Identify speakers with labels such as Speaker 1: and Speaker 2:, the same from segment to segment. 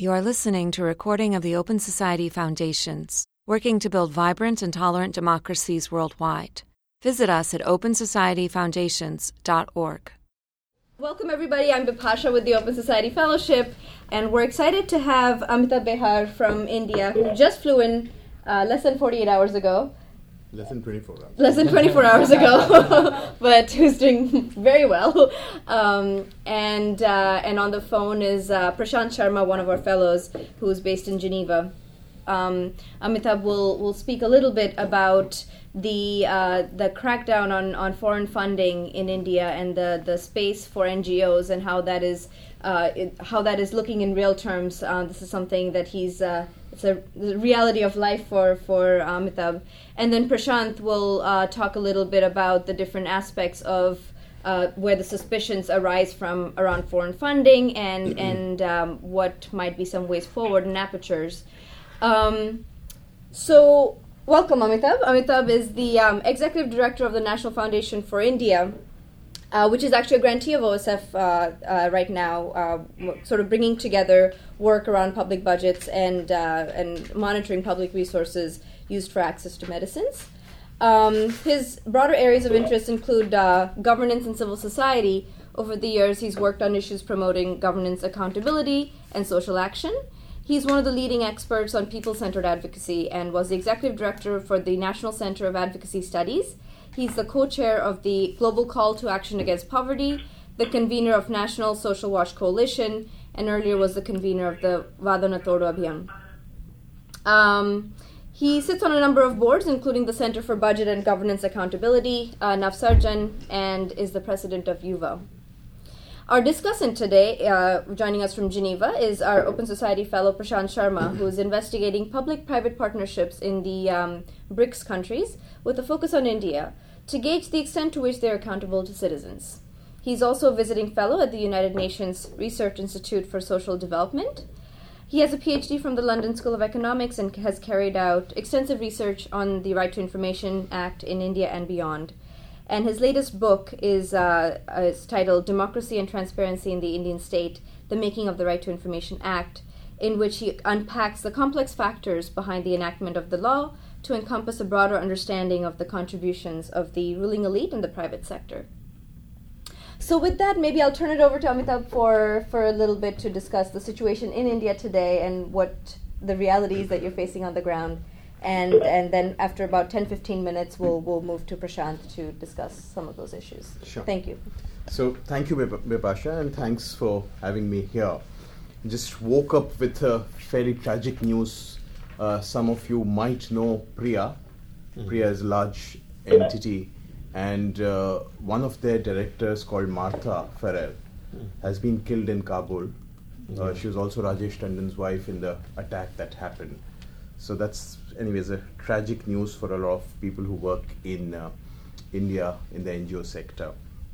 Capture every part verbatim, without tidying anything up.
Speaker 1: You are listening to a recording of the Open Society Foundations, working to build vibrant and tolerant democracies worldwide. Visit us at open society foundations dot org.
Speaker 2: Welcome everybody, I'm Bipasha with the Open Society Fellowship, and we're excited to have Amitabh Behar from India, who just flew in uh, less than forty-eight hours ago.
Speaker 3: Less than twenty-four hours.
Speaker 2: Less than twenty-four hours ago, but who's doing very well. Um, and uh, and on the phone is uh, Prashant Sharma, one of our fellows, who's based in Geneva. Um, Amitabh will will speak a little bit about the uh, the crackdown on, on foreign funding in India and the, the space for N G Os and how that is uh, it, how that is looking in real terms. Uh, this is something that he's uh, it's a the reality of life for for Amitabh. And then Prashant will uh, talk a little bit about the different aspects of uh, where the suspicions arise from around foreign funding and and um, what might be some ways forward and apertures. Um, so. Welcome, Amitabh. Amitabh is the um, Executive Director of the National Foundation for India, uh, which is actually a grantee of O S F uh, uh, right now, uh, sort of bringing together work around public budgets and uh, and monitoring public resources used for access to medicines. Um, his broader areas of interest include uh, governance and civil society. Over the years, he's worked on issues promoting governance accountability and social action. He's one of the leading experts on people-centered advocacy and was the executive director for the National Center of Advocacy Studies. He's the co-chair of the Global Call to Action Against Poverty, the convener of National Social Watch Coalition, and earlier was the convener of the Vada Na Todo Abhiyan. Um, he sits on a number of boards, including the Center for Budget and Governance Accountability, uh, Navsarjan, and is the president of U V A. Our discussant today, uh, joining us from Geneva, is our Open Society fellow Prashant Sharma, who is investigating public-private partnerships in the um, BRICS countries with a focus on India to gauge the extent to which they are accountable to citizens. He's also a visiting fellow at the United Nations Research Institute for Social Development. He has a P H D from the London School of Economics and has carried out extensive research on the Right to Information Act in India and beyond. And his latest book is, uh, is titled Democracy and Transparency in the Indian State, The Making of the Right to Information Act, in which he unpacks the complex factors behind the enactment of the law to encompass a broader understanding of the contributions of the ruling elite and the private sector. So with that, maybe I'll turn it over to Amitabh for, for a little bit to discuss the situation in India today and what the realities that you're facing on the ground. And and then after about ten to fifteen minutes, we'll we'll move to Prashant to discuss some of those issues.
Speaker 3: Sure.
Speaker 2: Thank you.
Speaker 3: So thank you, Bipasha, and thanks for having me here. Just woke up with a fairly tragic news. Uh, some of you might know Priya. Mm-hmm. Priya is a large entity, and uh, one of their directors, called Martha Farrell, mm-hmm. has been killed in Kabul. Mm-hmm. Uh, she was also Rajesh Tandon's wife in the attack that happened. So that's, anyways, a tragic news for a lot of people who work in uh, India in the N G O sector.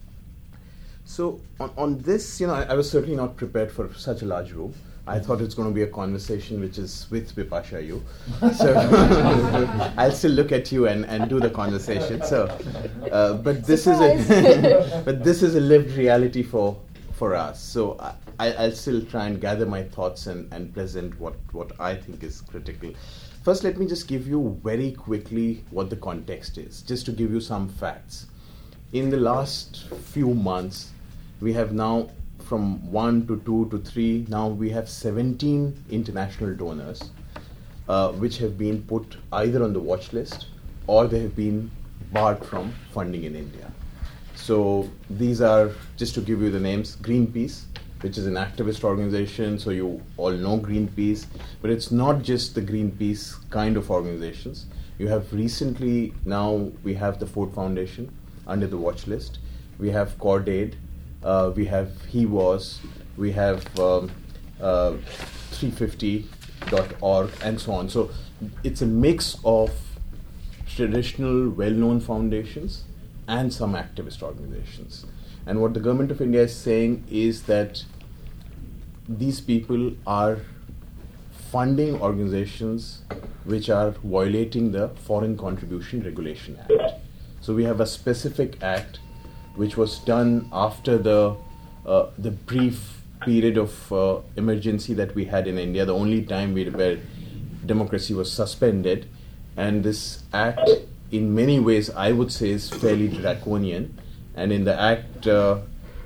Speaker 3: So on, on this, you know, I, I was certainly not prepared for such a large room. I thought it's going to be a conversation which is with Bipasha, you. So I'll still look at you and, and do the conversation. So, uh, but this Surprise. is a but this is a lived reality for for us. So I, I'll still try and gather my thoughts and, and present what, what I think is critical. First, let me just give you very quickly what the context is, just to give you some facts. In the last few months, we have now, from one to two to three, now we have seventeen international donors, uh, which have been put either on the watch list or they have been barred from funding in India. So these are, just to give you the names, Greenpeace, which is an activist organization, so you all know Greenpeace, but it's not just the Greenpeace kind of organizations. You have recently, now we have the Ford Foundation under the watch list. We have Cordaid, uh, we have He Was, we have um, uh, three fifty dot org, and so on. So it's a mix of traditional, well-known foundations and some activist organizations. And what the government of India is saying is that these people are funding organizations which are violating the Foreign Contribution Regulation Act. So we have a specific act which was done after the uh, the brief period of uh, emergency that we had in India, the only time we, where democracy was suspended, and this act, in many ways, I would say, is fairly draconian. And in the act, uh,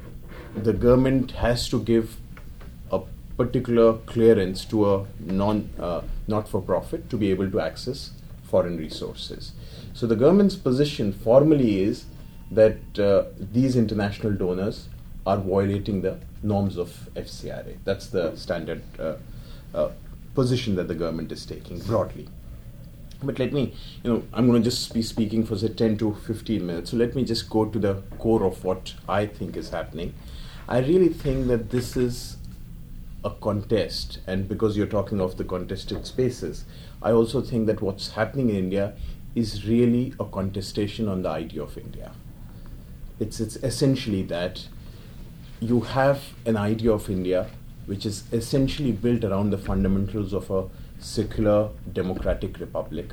Speaker 3: the government has to give a particular clearance to a non, uh, not-for-profit to be able to access foreign resources. So the government's position formally is that uh, these international donors are violating the norms of F C R A. That's the standard uh, uh, position that the government is taking broadly. But let me, you know, I'm going to just be speaking for say ten to fifteen minutes. So let me just go to the core of what I think is happening. I really think that this is a contest, and because you're talking of the contested spaces, I also think that what's happening in India is really a contestation on the idea of India. It's, it's essentially that you have an idea of India which is essentially built around the fundamentals of a secular democratic republic,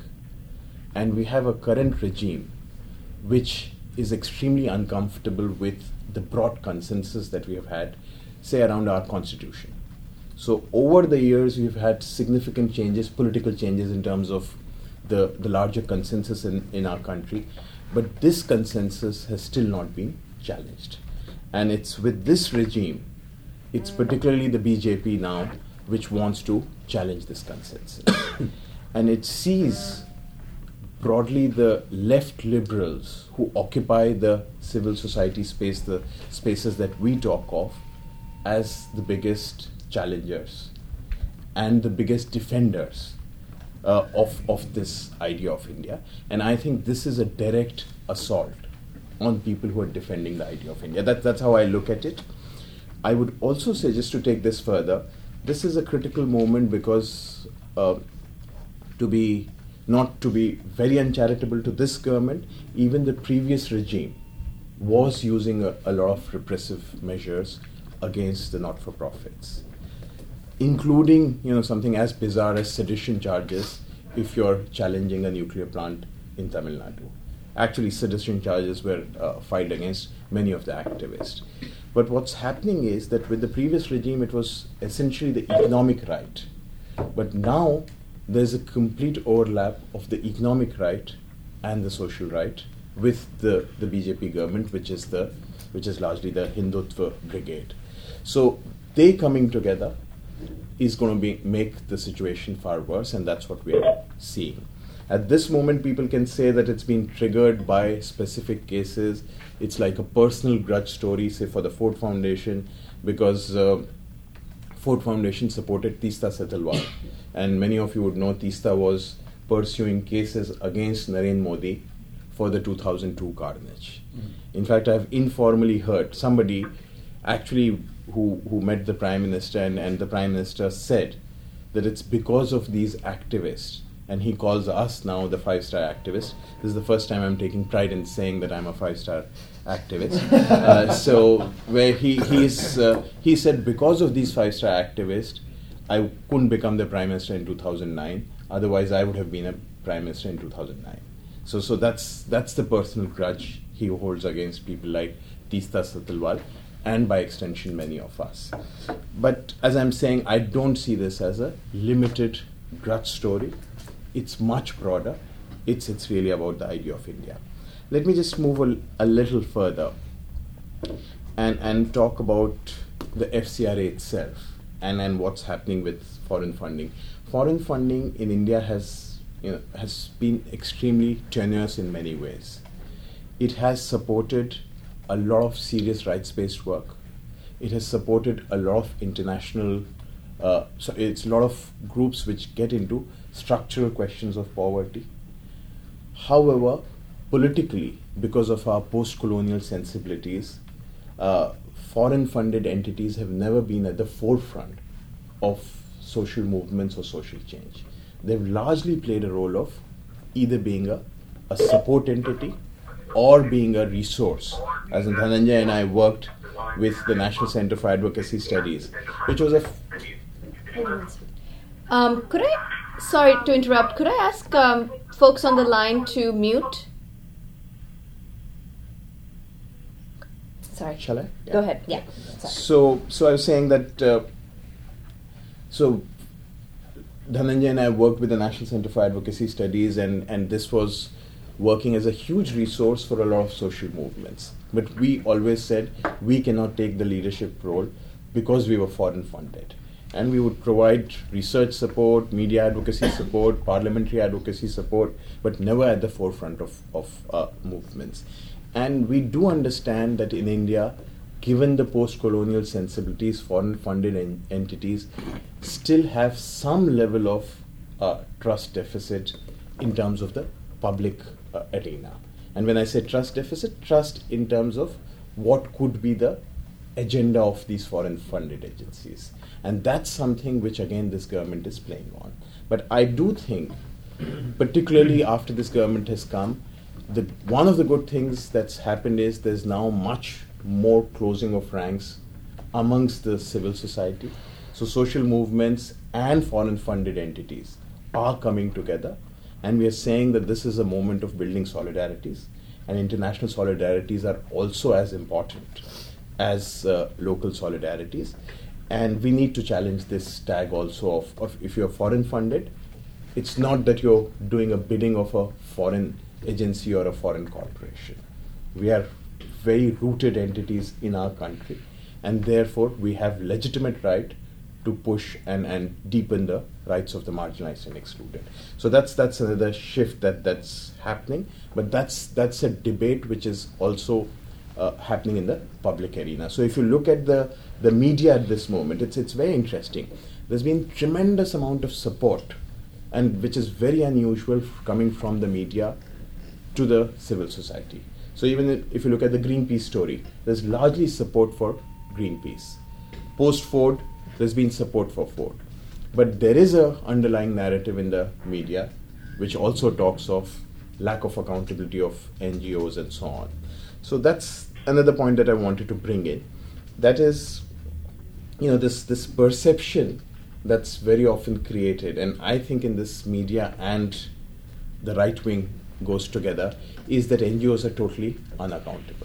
Speaker 3: and we have a current regime which is extremely uncomfortable with the broad consensus that we have had, say, around our constitution. So over the years we've had significant changes, political changes in terms of the, the larger consensus in, in our country, but this consensus has still not been challenged. And it's with this regime, it's particularly the B J P now, which wants to challenge this consensus. And it sees broadly the left liberals who occupy the civil society space, the spaces that we talk of, as the biggest challengers and the biggest defenders uh, of, of this idea of India. And I think this is a direct assault on people who are defending the idea of India. That, that's how I look at it. I would also say, just to take this further, this is a critical moment because uh, to be, not to be very uncharitable to this government, even the previous regime was using a, a lot of repressive measures against the not-for-profits, including, you know, something as bizarre as sedition charges if you're challenging a nuclear plant in Tamil Nadu. Actually, sedition charges were uh, filed against many of the activists. But what's happening is that with the previous regime, it was essentially the economic right. But now, there's a complete overlap of the economic right and the social right with the, the B J P government, which is the which is largely the Hindutva brigade. So they coming together is going to be make the situation far worse, and that's what we are seeing. At this moment, people can say that it's been triggered by specific cases. It's like a personal grudge story, say for the Ford Foundation, because uh, Ford Foundation supported Teesta Setalwal. And many of you would know Teesta was pursuing cases against Narendra Modi for the two thousand two carnage. Mm-hmm. In fact, I've informally heard somebody actually who, who met the Prime Minister, and, and the Prime Minister said that it's because of these activists, and he calls us now the five-star activists. This is the first time I'm taking pride in saying that I'm a five-star activist. uh, so where he he's, uh, he said, because of these five-star activists, I couldn't become the Prime Minister in two thousand nine. Otherwise, I would have been a Prime Minister in two thousand nine. So, so that's that's the personal grudge he holds against people like Teesta Setalwal, and by extension, many of us. But as I'm saying, I don't see this as a limited grudge story. It's much broader. It's it's really about the idea of India. Let me just move a, a little further and and talk about the F C R A itself and, and what's happening with foreign funding. Foreign funding in India has you know has been extremely tenuous in many ways. It has supported a lot of serious rights-based work. It has supported a lot of international. Uh, so it's a lot of groups which get into structural questions of poverty. However, politically, because of our post-colonial sensibilities, uh, foreign-funded entities have never been at the forefront of social movements or social change. They've largely played a role of either being a, a support entity or being a resource. As in Dhananjay and I worked with the National Center for Advocacy Studies, which was a... F-
Speaker 2: Um, could I, sorry to interrupt, could I ask um, folks on the line to mute? sorry.
Speaker 3: Shall I? Yeah.
Speaker 2: Go ahead. Yeah. Sorry.
Speaker 3: So, so I was saying that. Uh, so, Dhananjay and I worked with the National Center for Advocacy Studies, and and this was working as a huge resource for a lot of social movements. But we always said we cannot take the leadership role because we were foreign funded. And we would provide research support, media advocacy support, parliamentary advocacy support, but never at the forefront of, of uh, movements. And we do understand that in India, given the post-colonial sensibilities, foreign funded en- entities still have some level of uh, trust deficit in terms of the public uh, arena. And when I say trust deficit, trust in terms of what could be the agenda of these foreign funded agencies. And that's something which again this government is playing on. But I do think, particularly after this government has come, the, one of the good things that's happened is there's now much more closing of ranks amongst the civil society. So social movements and foreign funded entities are coming together. And we are saying that this is a moment of building solidarities, and international solidarities are also as important as uh, local solidarities. And we need to challenge this tag also of, of if you're foreign funded, it's not that you're doing a bidding of a foreign agency or a foreign corporation. We are very rooted entities in our country, and therefore we have legitimate right to push and, and deepen the rights of the marginalized and excluded. So that's that's another shift that, that's happening, but that's that's a debate which is also uh, happening in the public arena. So if you look at the, the media at this moment, it's it's very interesting. There's been tremendous amount of support, and which is very unusual f- coming from the media to the civil society. So even if you look at the Greenpeace story, there's largely support for Greenpeace. Post-Ford, there's been support for Ford. But there is a underlying narrative in the media which also talks of lack of accountability of N G Os and so on. So that's another point that I wanted to bring in. That is, you know, this, this perception that's very often created, and I think in this media and the right wing goes together, is that N G Os are totally unaccountable.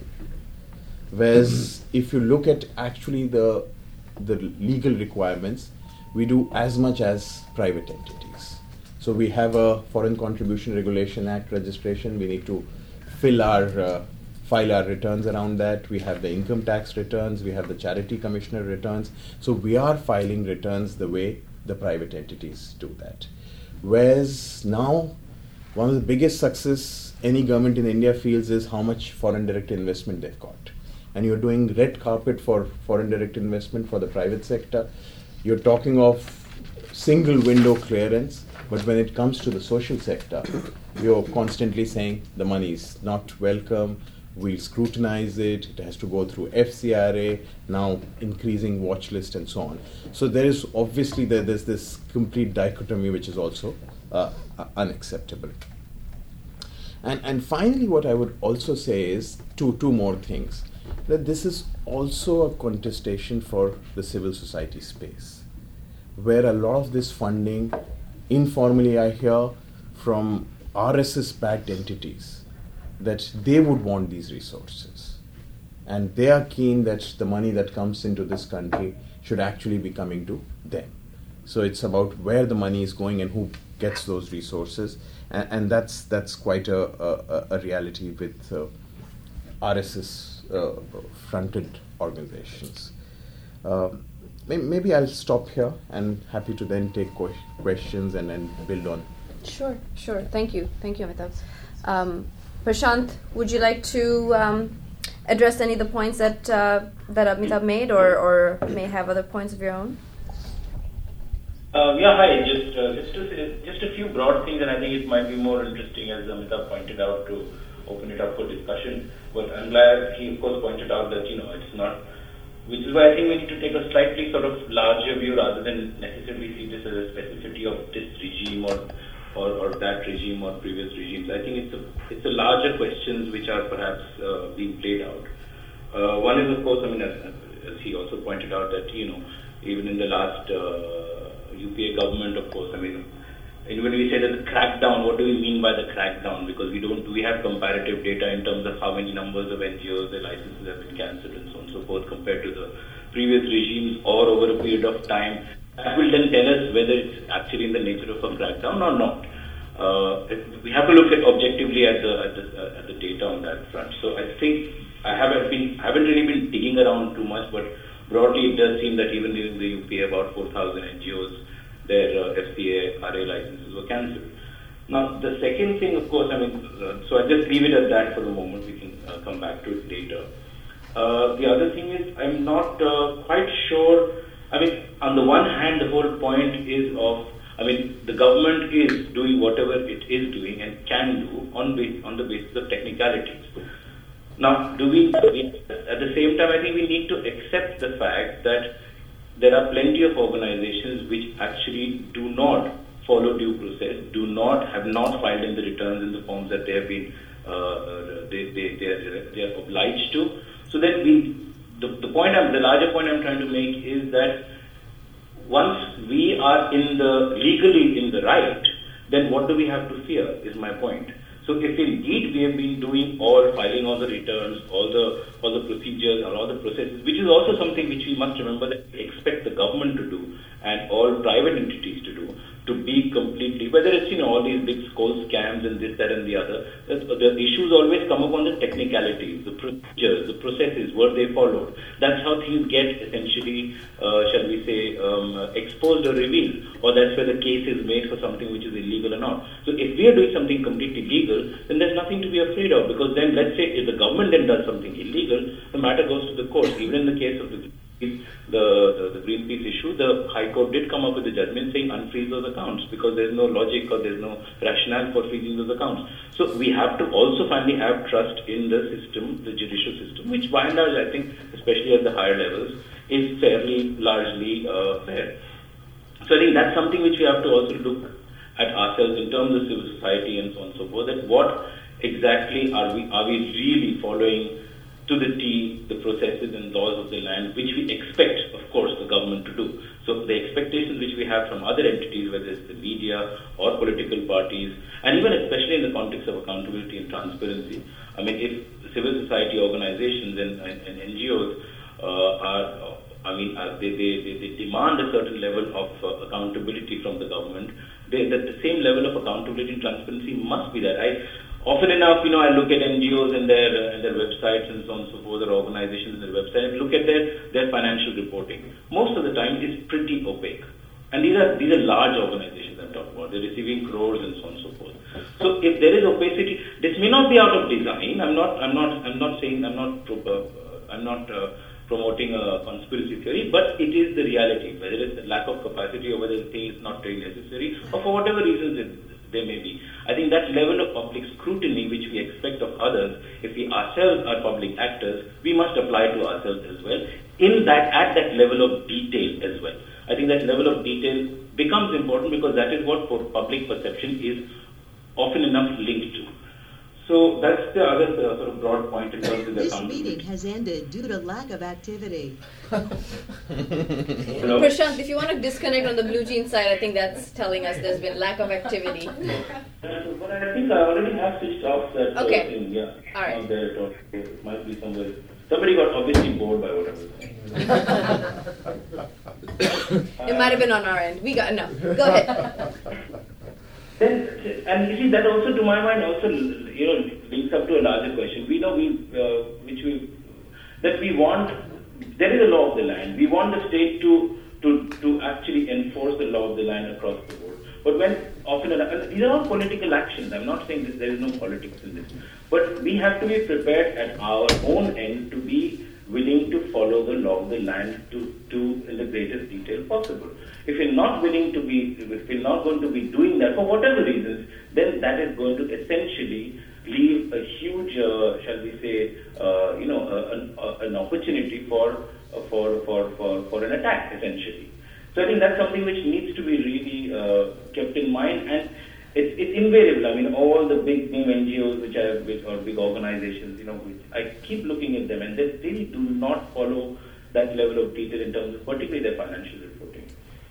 Speaker 3: Whereas mm-hmm. if you look at actually the the legal requirements, we do as much as private entities. So we have a Foreign Contribution Regulation Act registration. We need to fill our, uh, file our returns around that. We have the income tax returns. We have the Charity Commissioner returns. So we are filing returns the way the private entities do that. Whereas now, one of the biggest success any government in India feels is how much foreign direct investment they've got. And you're doing red carpet for foreign direct investment for the private sector. You're talking of single window clearance, but when it comes to the social sector, you're constantly saying the money is not welcome, we'll scrutinize it, it has to go through F C R A, now increasing watch list and so on. So there is obviously, there, there's this complete dichotomy which is also uh, uh, unacceptable. And, and finally, what I would also say is two, two more things. That this is also a contestation for the civil society space, where a lot of this funding, informally I hear from R S S-backed entities, that they would want these resources. And they are keen that the money that comes into this country should actually be coming to them. So it's about where the money is going and who gets those resources. And, and that's that's quite a, a, a reality with uh, R S S Uh, fronted organizations. Uh, may- maybe I'll stop here and happy to then take que- questions and then build on.
Speaker 2: Sure, sure. Thank you. Thank you, Amitabh. Um, Prashant, would you like to um, address any of the points that uh, that Amitabh made, or, or may have other points of your own?
Speaker 4: Uh, yeah, hi. Just uh, just, to, just a few broad things, and I think it might be more interesting, as Amitabh pointed out, to open it up for discussion. But I'm glad he, of course, pointed out that, you know, it's not, which is why I think we need to take a slightly sort of larger view rather than necessarily see this as a specificity of this regime or, or, or that regime or previous regimes. I think it's a, it's a larger questions which are perhaps uh, being played out. Uh, one is, of course, I mean, as, as he also pointed out that, you know, even in the last uh, U P A government, of course, I mean, and when we say that the crackdown, what do we mean by the crackdown? Because we don't, we have comparative data in terms of how many numbers of N G Os, their licenses have been cancelled and so on and so forth compared to the previous regimes or over a period of time. That will then tell us whether it's actually in the nature of a crackdown or not. Uh, it, we have to look at objectively at the, at the uh, at the data on that front. So I think I haven't been haven't really been digging around too much, but broadly it does seem that even in the U P, about four thousand N G Os, their uh, F C A R A licenses were cancelled. Now the second thing, of course, I mean, uh, so I just leave it at that for the moment. We can uh, come back to it later. Uh, the other thing is I'm not uh, quite sure. I mean, on the one hand, the whole point is of I mean, the government is doing whatever it is doing and can do on base, on the basis of technicalities. Now, do we, we, at the same time, I think we need to accept the fact that there are plenty of organizations which actually do not follow due process, do not, have not filed in the returns in the forms that they have been, uh, they, they, they, are, they are obliged to. So then we, the, the point, I'm, the larger point I'm trying to make is that once we are in the legally in the right, then what do we have to fear is my point. So if indeed we have been doing all, filing all the returns, all the all the procedures or all the processes, which is also something which we must remember that we expect the government to do and all private entities to do, to be completely, whether it's, you know, all these big skull scams and this, that and the other, the, the issues always come up on the technicalities, the procedures, the processes, were they followed. That's how things get essentially, uh, shall we say, um, exposed or revealed, or that's where the case is made for something which is illegal or not. So if we are doing something completely legal, then there's nothing to be afraid of, because then let's say if the government then does something illegal, the matter goes to the courts. Even in the case of the The, the, the Greenpeace issue, the High Court did come up with a judgment saying unfreeze those accounts because there's no logic or there's no rationale for freezing those accounts. So we have to also finally have trust in the system, the judicial system, which by and large I think, especially at the higher levels, is fairly largely uh, fair. So I think that's something which we have to also look at ourselves in terms of civil society and so on and so forth, that what exactly are we, are we really following to the T, the processes and laws of the land, which we expect, of course, the government to do. So the expectations which we have from other entities, whether it's the media or political parties, and even especially in the context of accountability and transparency. I mean, if civil society organizations and, and, and N G Os uh, are, I mean, are, they, they, they, they demand a certain level of uh, accountability from the government, they, that the same level of accountability and transparency must be there. I, Often enough, you know, I look at N G Os and their uh, and their websites and so on and so forth, or organizations and their website, and look at their, their financial reporting. Most of the time, it's pretty opaque. And these are these are large organizations I'm talking about. They're receiving crores and so on and so forth. So if there is opacity, this may not be out of design. I'm not I'm not I'm not saying I'm not uh, I'm not uh, promoting a conspiracy theory, but it is the reality. Whether it's the lack of capacity or whether the thing is not really necessary, or for whatever reasons it there may be. I think that level of public scrutiny which we expect of others, if we ourselves are public actors, we must apply to ourselves as well, in that, at that level of detail as well. I think that level of detail becomes important because that is what public perception is often enough linked to. So that's the other uh, sort of broad point in terms of the
Speaker 5: This meeting has ended due to lack of activity.
Speaker 2: Prashant, if you want to disconnect on the Blue Jeans side, I think that's telling us there's been lack of activity.
Speaker 4: But I think I already have switched off that
Speaker 2: okay.
Speaker 4: uh, thing. Yeah.
Speaker 2: All right.
Speaker 4: Out there, it, it might be somewhere. Somebody got obviously bored by what I was saying.
Speaker 2: It might have been on our end. We got no. Go ahead.
Speaker 4: Then, and you see that also, to my mind, also you know links up to a larger question. We know we, uh, which we, that we want. There is a law of the land. We want the state to to to actually enforce the law of the land across the board. But when often, and these are all political actions. I'm not saying that there is no politics in this, but we have to be prepared at our own end to be willing to follow the law of the land to, to in the greatest detail possible. If we're not willing to be, if we're not going to be doing that for whatever reasons, then that is going to essentially leave a huge, uh, shall we say, uh, you know, uh, an, uh, an opportunity for, uh, for for for for an attack, essentially. So I think that's something which needs to be really uh, kept in mind, and it's it's invariable. I mean, all the big name N G Os which are big, or big organizations, you know, which I keep looking at them, and they really do not follow that level of detail in terms of particularly their financial reporting.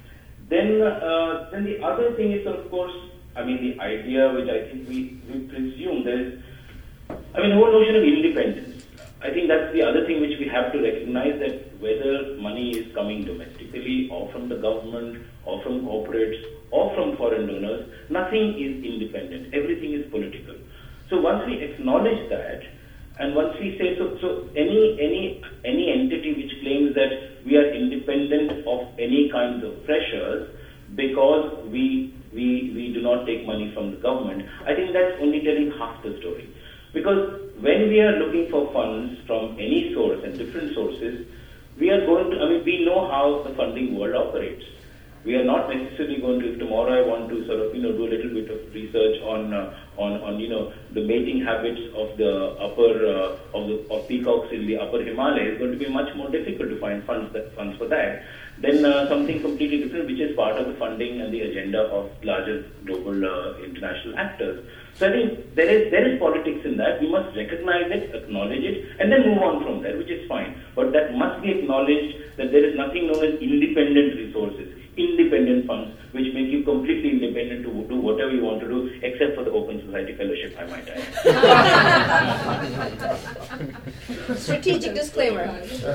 Speaker 4: Then, uh, then the other thing is, of course, I mean, the idea which I think we, we presume there is, I mean, the whole notion of independence. I think that's the other thing which we have to recognize, that whether money is coming domestically or from the government or from corporates or from foreign donors, nothing is independent. Everything is political. So once we acknowledge that, and once we say, so, so any any any entity which claims that we are independent of any kinds of pressures because we we we do not take money from the government, I think that's only telling half the story. Because when we are looking for funds from any source and different sources, we are going to, I mean, we know how the funding world operates. We are not necessarily going to, if tomorrow I want to sort of, you know, do a little bit of research on, uh, on, on, you know, the mating habits of the upper, uh, of the of peacocks in the upper Himalayas, it's going to be much more difficult to find funds that funds for that than uh, something completely different, which is part of the funding and the agenda of larger global uh, international actors. So I think there is there is politics in that. We must recognize it, acknowledge it, and then move on from there, which is fine. But that must be acknowledged that there is nothing known as independent resources, independent funds, which make you completely independent to do whatever you want to do, except for the Open Society Fellowship, I might add.
Speaker 2: Strategic disclaimer.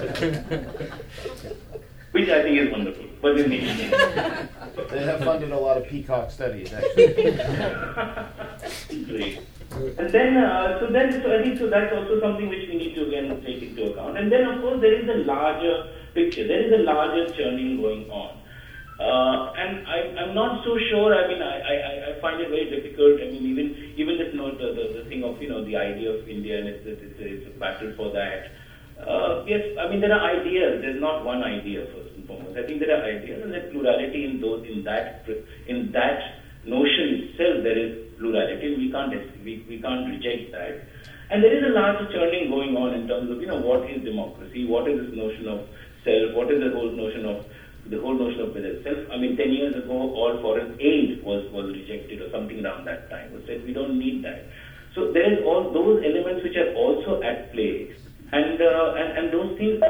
Speaker 4: Which I think is wonderful. But in the
Speaker 6: They have funded a lot of peacock studies, actually.
Speaker 4: Great. And then, uh, so then, so I think so that's also something which we need to again take into account. And then, of course, there is a larger picture. There is a larger churning going on. Uh, and I, I'm not so sure. I mean, I, I, I find it very difficult. I mean, even even this, you know, the, the, the thing of, you know, the idea of India, and it's, it's, a, it's a battle for that. Uh, yes, I mean, there are ideas. There's not one idea, first and foremost. I think there are ideas, and there's plurality in those, in that, in that notion itself. There is plurality. We can't, we, we can't reject that. And there is a large churning going on in terms of, you know, what is democracy? What is this notion of self? What is the whole notion of the whole notion of whether self? I mean, ten years ago, all foreign aid was was rejected, or something around that time. Was said we don't need that. So there is all those elements which are also at play. And, uh, and and those things,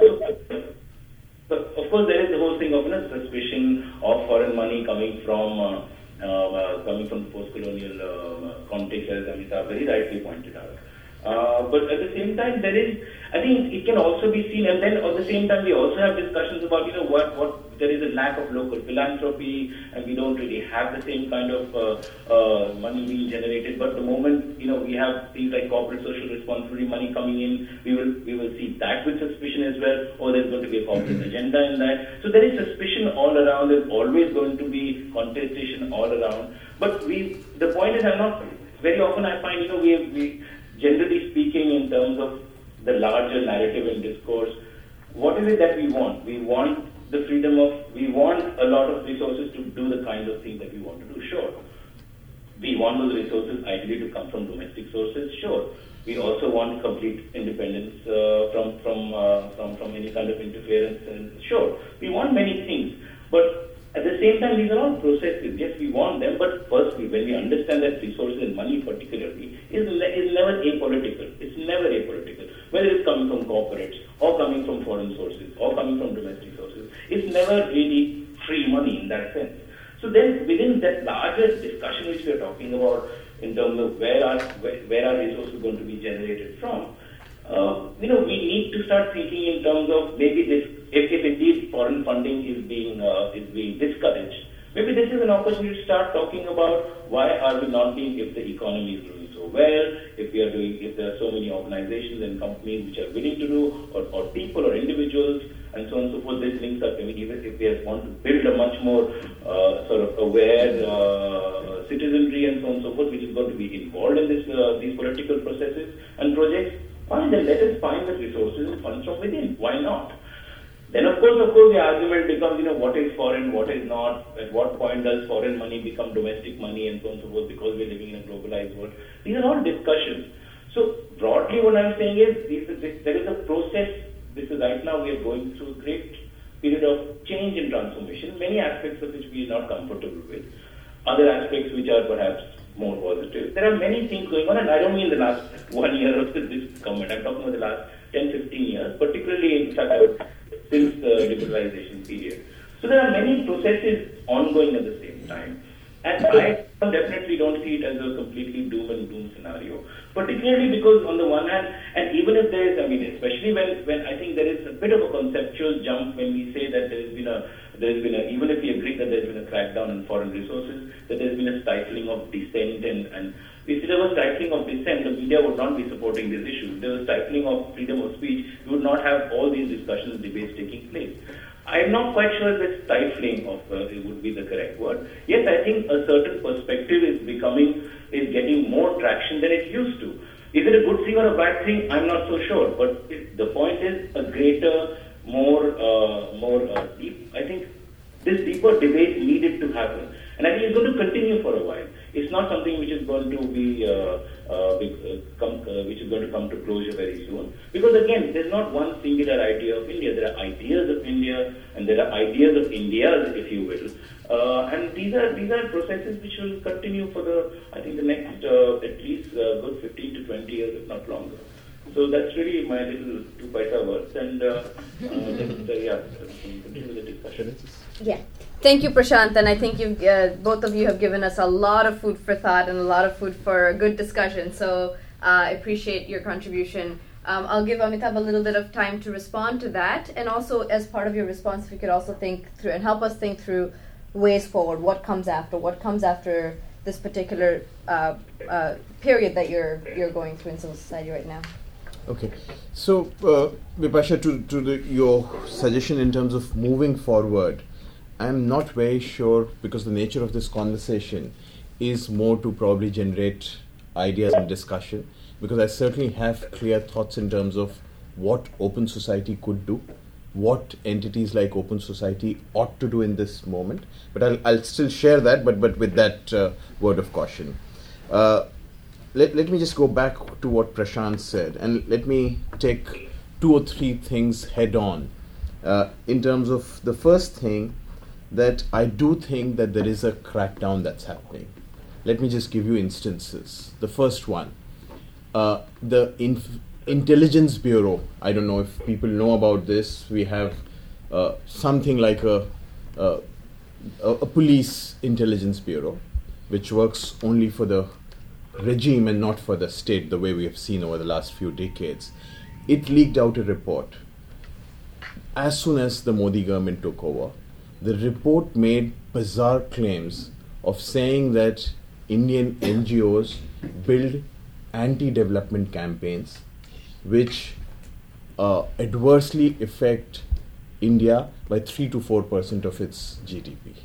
Speaker 4: but of course, there is the whole thing of, you know, suspicion of foreign money coming from uh, uh, coming from the post-colonial uh, context, as Amitabh very rightly pointed out. Uh, but at the same time, there is, I think it can also be seen, and then at the same time, we also have discussions about, you know, what, what there is a lack of local philanthropy, and we don't really have the same kind of uh, uh, money being generated. But the moment, you know, we have things like corporate social responsibility money coming in, we will we will see that with suspicion as well, or there's going to be a corporate agenda in that. So there is suspicion all around. There's always going to be contestation all around. But we, the point is, I'm not, very often I find, you know, we we. Generally speaking, in terms of the larger narrative and discourse, what is it that we want? We want the freedom of, we want a lot of resources to do the kinds of things that we want to do, sure. We want those resources ideally to come from domestic sources, sure. We also want complete independence uh, from from, uh, from from any kind of interference, and sure. We want many things, but at the same time, these are all processes. Yes, we want them, but firstly, when we understand that resources and money particularly is, is never apolitical. It's never apolitical. Whether it's coming from corporates, or coming from foreign sources, or coming from domestic sources, it's never really free money in that sense. So then, within that larger discussion which we are talking about, in terms of where are where, where are resources going to be generated from, uh, you know, we need to start thinking in terms of maybe this. If, if indeed foreign funding is being uh, is being discouraged, maybe this is an opportunity to start talking about why are we not being, if the economy is doing so well, if we are doing, if there are so many organizations and companies which are willing to do, or, or people or individuals, and so on and so forth. This links up. I mean, even if we want to build a much more uh, sort of aware uh, citizenry and so on and so forth, which is going to be involved in this uh, these political processes and projects, fine, then let us find the resources and funds from within. Why not? Then, of course, of course, the argument becomes, you know, what is foreign, what is not, at what point does foreign money become domestic money, and so on and so forth, because we're living in a globalized world. These are all discussions. So, broadly, what I'm saying is, this is, this, there is a process. This is right now we are going through a great period of change and transformation, many aspects of which we are not comfortable with, other aspects which are perhaps more positive. There are many things going on, and I don't mean the last one year of this comment. I'm talking about the last ten, fifteen years, particularly in fact, since the liberalization period. So there are many processes ongoing at the same time. And I definitely don't see it as a completely doom and gloom scenario, particularly because on the one hand, and even if there is, I mean, especially when, when I think there is a bit of a conceptual jump when we say that there has been a, there has been a, even if we agree that there has been a crackdown on foreign resources, that there has been a stifling of dissent, and, and if there was stifling of dissent, the media would not be supporting these issues. If there was stifling of freedom of speech, we would not have all these discussions and debates taking place. I'm not quite sure that stifling of uh, it would be the correct word. Yes, I think a certain perspective is becoming, is getting more traction than it used to. Is it a good thing or a bad thing? I'm not so sure. But it, the point is a greater, more, uh, more uh, deep. I think this deeper debate needed to happen, and I think it's going to continue for a while. It's not something which is going to be, uh, uh, be uh, come, uh, which is going to come to closure very soon. Because again, there's not one singular idea of India. There are ideas of India, and there are ideas of Indias, if you will. Uh, and these are these are processes which will continue for the, I think, the next uh, at least uh, good fifteen to twenty years, if not longer. So that's really my little two paisa words, and uh, uh, just, uh, yeah, continue the discussion.
Speaker 2: Yeah. Thank you, Prashant, and I think you uh, both of you have given us a lot of food for thought and a lot of food for a good discussion. So uh, I appreciate your contribution. Um, I'll give Amitabh a little bit of time to respond to that, and also as part of your response, if you could also think through and help us think through ways forward. What comes after? What comes after this particular uh, uh, period that you're you're going through in civil society right now?
Speaker 3: Okay, so uh, Bipasha, to, to the, your suggestion in terms of moving forward, I'm not very sure, because the nature of this conversation is more to probably generate ideas and discussion, because I certainly have clear thoughts in terms of what open society could do, what entities like open society ought to do in this moment, but I'll, I'll still share that, but, but with that uh, word of caution. Uh, Let, let me just go back to what Prashant said, and let me take two or three things head on. Uh, in terms of the first thing, that I do think that there is a crackdown that's happening. Let me just give you instances. The first one, uh, the inf- Intelligence Bureau. I don't know if people know about this. We have uh, something like a, uh, a, a police intelligence bureau, which works only for the regime and not for the state, the way we have seen over the last few decades. It leaked out a report as soon as the Modi government took over. The report made bizarre claims of saying that Indian N G Os build anti-development campaigns which uh, adversely affect India by three to four percent of its G D P.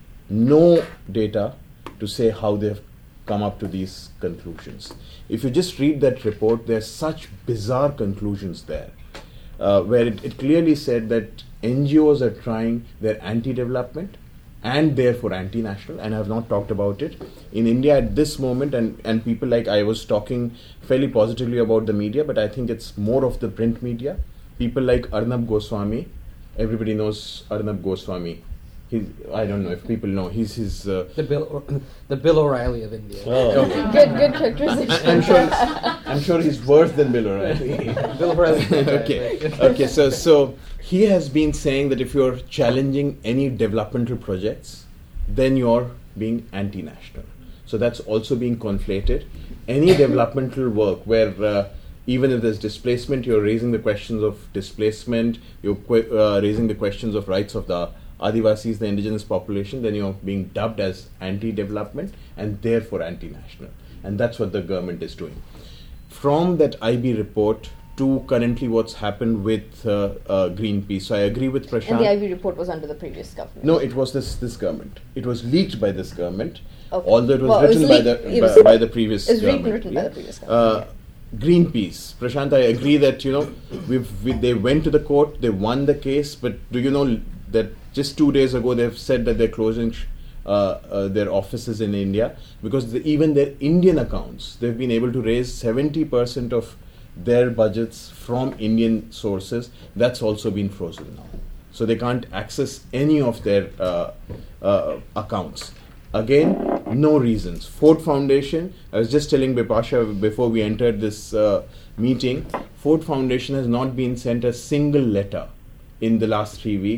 Speaker 3: No data to say how they have come up to these conclusions. If you just read that report, there are such bizarre conclusions there, uh, where it, it clearly said that N G Os are trying their anti-development and therefore anti-national, and I have not talked about it. In India at this moment, and, and people like, I was talking fairly positively about the media, but I think it's more of the print media. People like Arnab Goswami, everybody knows Arnab Goswami. He's, I don't know if people know. He's his uh,
Speaker 7: the Bill or, the Bill O'Reilly of India.
Speaker 3: Oh. Okay.
Speaker 2: Good, good characterization.
Speaker 3: I'm sure. I'm sure he's worse than Bill O'Reilly.
Speaker 7: Bill O'Reilly.
Speaker 3: Okay. Okay. So, so he has been saying that if you're challenging any developmental projects, then you're being anti-national. So that's also being conflated. Any developmental work where uh, even if there's displacement, you're raising the questions of displacement. You're qu- uh, raising the questions of rights of the Adivasis, the indigenous population, then you're being dubbed as anti-development and therefore anti-national. And that's what the government is doing. From that I B report to currently what's happened with uh, uh, Greenpeace. So I agree with Prashant.
Speaker 2: And the I B report was under the previous government.
Speaker 3: No, it was this this government. It was leaked by this government,
Speaker 2: okay.
Speaker 3: although it was
Speaker 2: well,
Speaker 3: written
Speaker 2: it was
Speaker 3: by,
Speaker 2: leaked,
Speaker 3: the,
Speaker 2: was,
Speaker 3: by, by the previous
Speaker 2: it was
Speaker 3: government.
Speaker 2: written
Speaker 3: yeah?
Speaker 2: by the previous government.
Speaker 3: Uh, Greenpeace. Prashant, I agree that, you know, we've, we, they went to the court, they won the case, but do you know that just two days ago they've said that they're closing sh- uh, uh, their offices in India because the, even their Indian accounts, they've been able to raise seventy percent of their budgets from Indian sources. That's also been frozen now. So they can't access any of their uh, uh, accounts. Again, no reasons. Ford Foundation, I was just telling Bipasha before we entered this uh, meeting, Ford Foundation has not been sent a single letter in the last three weeks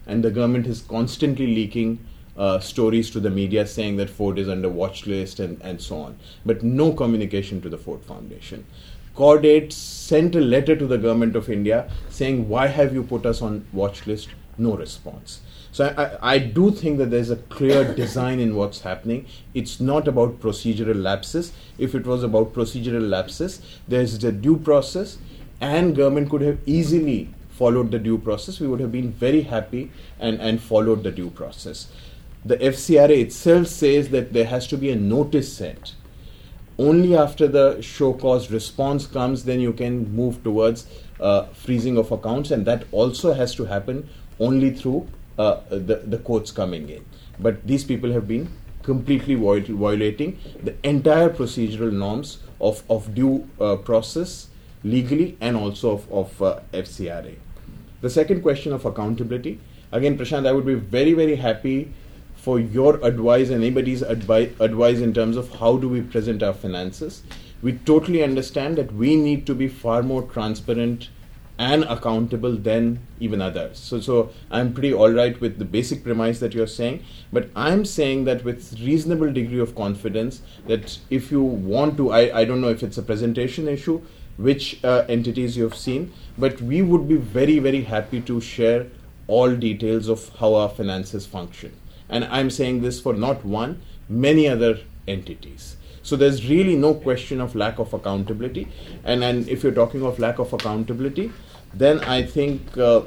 Speaker 3: and the government is constantly leaking uh, stories to the media saying that Ford is under watch list and, and so on, but no communication to the Ford Foundation. Chordate sent a letter to the government of India saying, why have you put us on watch list? No response. So I, I, I do think that there's a clear design in what's happening. It's not about procedural lapses. If it was about procedural lapses, there's the due process, and government could have easily followed the due process. We would have been very happy and, and followed the due process. The F C R A itself says that there has to be a notice sent. Only after the show cause response comes, then you can move towards uh, freezing of accounts, and that also has to happen only through uh, the, the courts coming in. But these people have been completely void- violating the entire procedural norms of, of due uh, process legally and also of, of uh, F C R A. The second question of accountability, again, Prashant, I would be very, very happy for your advice and anybody's advi- advice in terms of how do we present our finances. We totally understand that we need to be far more transparent and accountable than even others. So, so I'm pretty all right with the basic premise that you're saying, but I'm saying that with reasonable degree of confidence that if you want to, I, I don't know if it's a presentation issue, which uh, entities you've seen, but we would be very, very happy to share all details of how our finances function. And I'm saying this for not one, many other entities. So there's really no question of lack of accountability. And, and if you're talking of lack of accountability, then I think uh,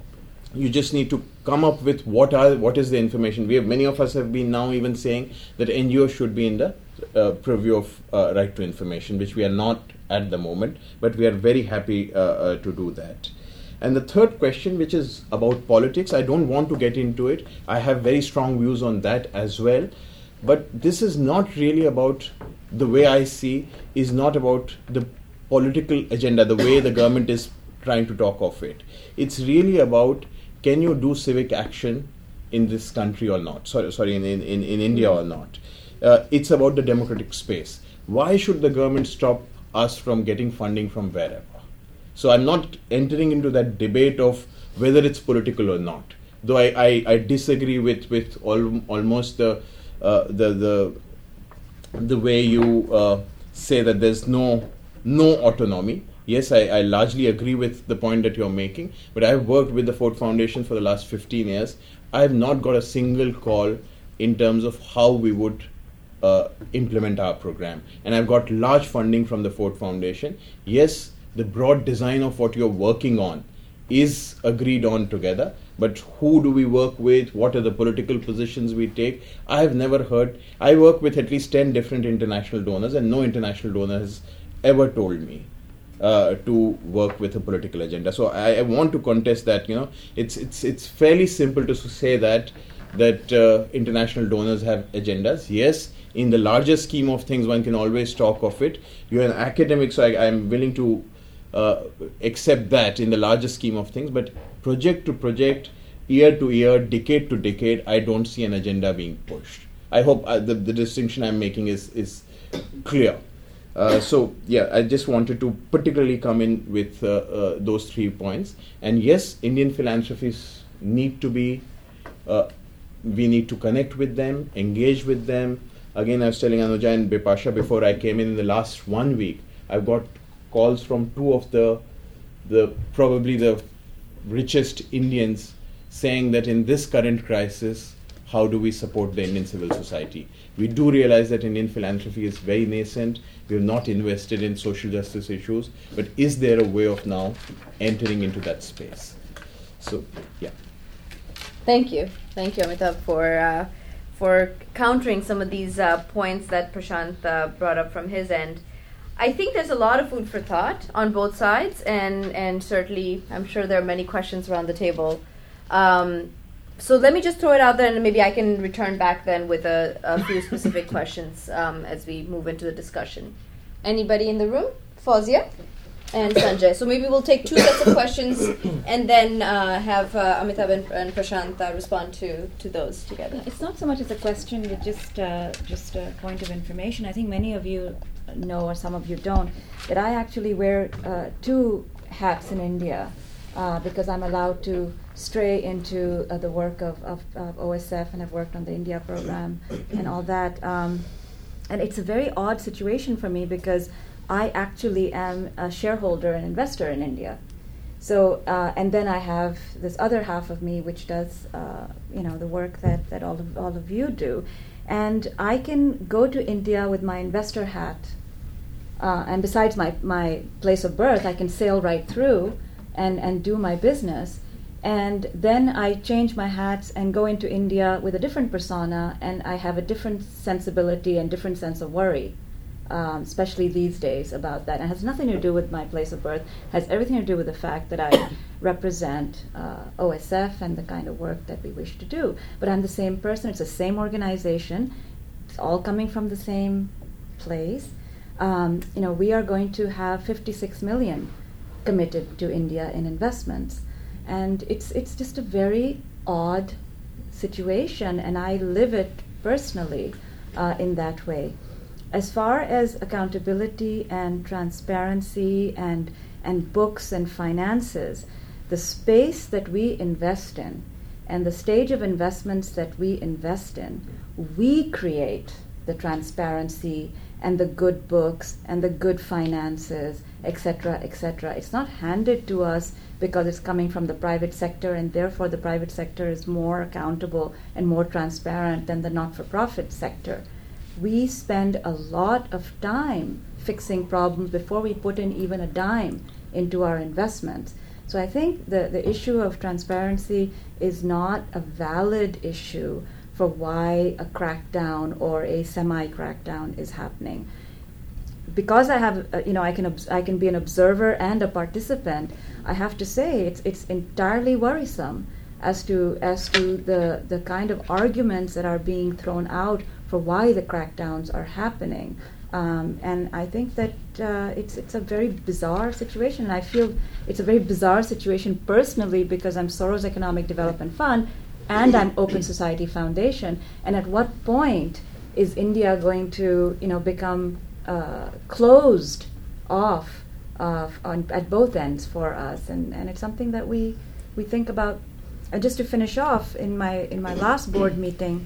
Speaker 3: you just need to come up with what are what is the information. We have, many of us have been now even saying that N G Os should be in the uh, purview of uh, right to information, which we are not at the moment, but we are very happy uh, uh, to do that. And the third question, which is about politics, I don't want to get into it. I have very strong views on that as well. But this is not really about, the way I see, is not about the political agenda, the way the government is trying to talk of it. It's really about, can you do civic action in this country or not? Sorry, sorry in, in, in India or not? Uh, it's about the democratic space. Why should the government stop us from getting funding from wherever? So I'm not entering into that debate of whether it's political or not. Though I, I, I disagree with with al- almost the uh, the the the way you uh, say that there's no no autonomy. Yes, I, I largely agree with the point that you're making. But I've worked with the Ford Foundation for the last fifteen years. I have not got a single call in terms of how we would uh, implement our program. And I've got large funding from the Ford Foundation. Yes, the broad design of what you're working on is agreed on together, but who do we work with? What are the political positions we take? I have never heard. I work with at least ten different international donors, and no international donor has ever told me uh, to work with a political agenda. So I, I want to contest that. You know, it's it's it's fairly simple to say that that uh, international donors have agendas. Yes, in the larger scheme of things, one can always talk of it. You're an academic, so I, I'm willing to Uh, accept that in the larger scheme of things, but project to project, year to year, decade to decade, I don't see an agenda being pushed. I hope uh, the, the distinction I'm making is, is clear. Uh, so, yeah, I just wanted to particularly come in with uh, uh, those three points. And yes, Indian philanthropies need to be, uh, we need to connect with them, engage with them. Again, I was telling Anuja and Bipasha before I came in in the last one week, I've got calls from two of the the probably the richest Indians saying that in this current crisis, how do we support the Indian civil society? We do realize that Indian philanthropy is very nascent. We have not invested in social justice issues, but is there a way of now entering into that space? So, yeah.
Speaker 2: Thank you. Thank you, Amitabh, for uh, for countering some of these uh, points that Prashant uh, brought up from his end. I think there's a lot of food for thought on both sides, and, and certainly I'm sure there are many questions around the table. Um, so let me just throw it out there, and maybe I can return back then with a, a few specific questions um, as we move into the discussion. Anybody in the room? Fawzia and Sanjay. So maybe we'll take two sets of questions and then uh, have uh, Amitabh and, and Prashant uh, respond to, to those together.
Speaker 8: It's not so much as a question, but just, uh, just a point of information. I think many of you know, or some of you don't, that I actually wear uh, two hats in India. uh, because I'm allowed to stray into uh, the work of, of, of O S F, and I've worked on the India program and all that. Um, and it's a very odd situation for me because I actually am a shareholder and investor in India. So, uh, and then I have this other half of me which does, uh, you know, the work that, that all of all of you do. And I can go to India with my investor hat, uh, and besides my, my place of birth, I can sail right through and, and do my business. And then I change my hats and go into India with a different persona, and I have a different sensibility and different sense of worry. Um, especially these days about that. It has nothing to do with my place of birth, has everything to do with the fact that I represent uh, O S F and the kind of work that we wish to do. But I'm the same person, it's the same organization, it's all coming from the same place. Um, you know, we are going to have fifty-six million committed to India in investments. And it's it's just a very odd situation, and I live it personally uh, in that way. As far as accountability and transparency and and books and finances, the space that we invest in and the stage of investments that we invest in, we create the transparency and the good books and the good finances, et cetera, et cetera. It's not handed to us because it's coming from the private sector, and therefore the private sector is more accountable and more transparent than the not-for-profit sector. We spend a lot of time fixing problems before we put in even a dime into our investments. So I think the, the issue of transparency is not a valid issue for why a crackdown or a semi-crackdown is happening. Because I have, uh, you know, I can obs- I can be an observer and a participant, I have to say it's it's entirely worrisome as to as to the the kind of arguments that are being thrown out for why the crackdowns are happening. Um, and I think that uh, it's it's a very bizarre situation. And I feel it's a very bizarre situation personally because I'm Soros Economic Development Fund and I'm Open Society Foundation. And at what point is India going to, you know, become uh, closed off uh, on, at both ends for us? And, and it's something that we we think about. And just to finish off, in my in my last board meeting,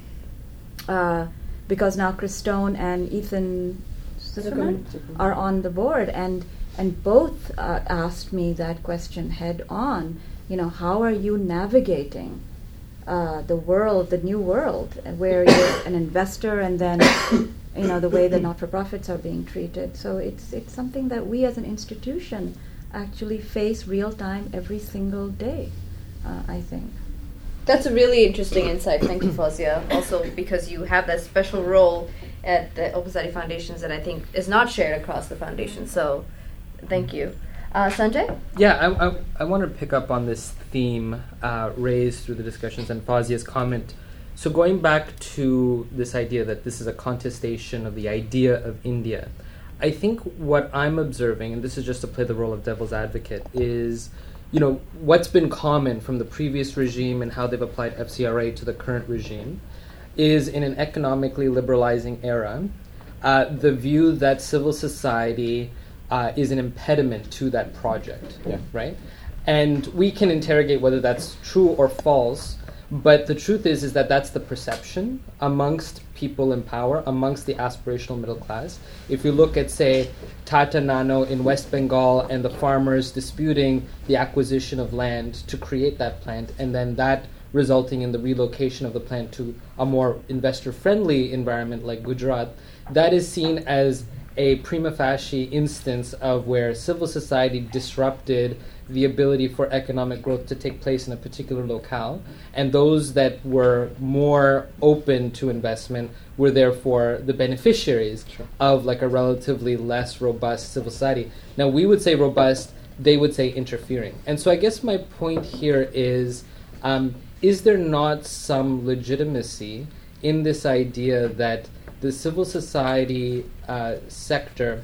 Speaker 8: uh, because now Chris Stone and Ethan Zuckerman are on the board, and and both uh, asked me that question head on. You know, how are you navigating uh, the world, the new world, where you're an investor, and then you know the way the not-for-profits are being treated? So it's it's something that we as an institution actually face real time every single day. Uh, I think.
Speaker 2: That's a really interesting insight. Thank you, Fawzia. Also, because you have that special role at the Open Society Foundations that I think is not shared across the foundation. So, thank you. Uh, Sanjay?
Speaker 7: Yeah, I, I, I want to pick up on this theme uh, raised through the discussions and Fawzia's comment. So going back to this idea that this is a contestation of the idea of India, I think what I'm observing, and this is just to play the role of devil's advocate, is you know, what's been common from the previous regime and how they've applied F C R A to the current regime is in an economically liberalizing era, uh, the view that civil society uh, is an impediment to that project, yeah. right? And we can interrogate whether that's true or false, but the truth is is that that's the perception amongst people in power, amongst the aspirational middle class. If you look at, say, Tata Nano in West Bengal and the farmers disputing the acquisition of land to create that plant, and then that resulting in the relocation of the plant to a more investor-friendly environment like Gujarat, that is seen as a prima facie instance of where civil society disrupted the ability for economic growth to take place in a particular locale, and those that were more open to investment were therefore the beneficiaries sure. of like a relatively less robust civil society. Now we would say robust, they would say interfering. And so I guess my point here is, um, is there not some legitimacy in this idea that the civil society uh, sector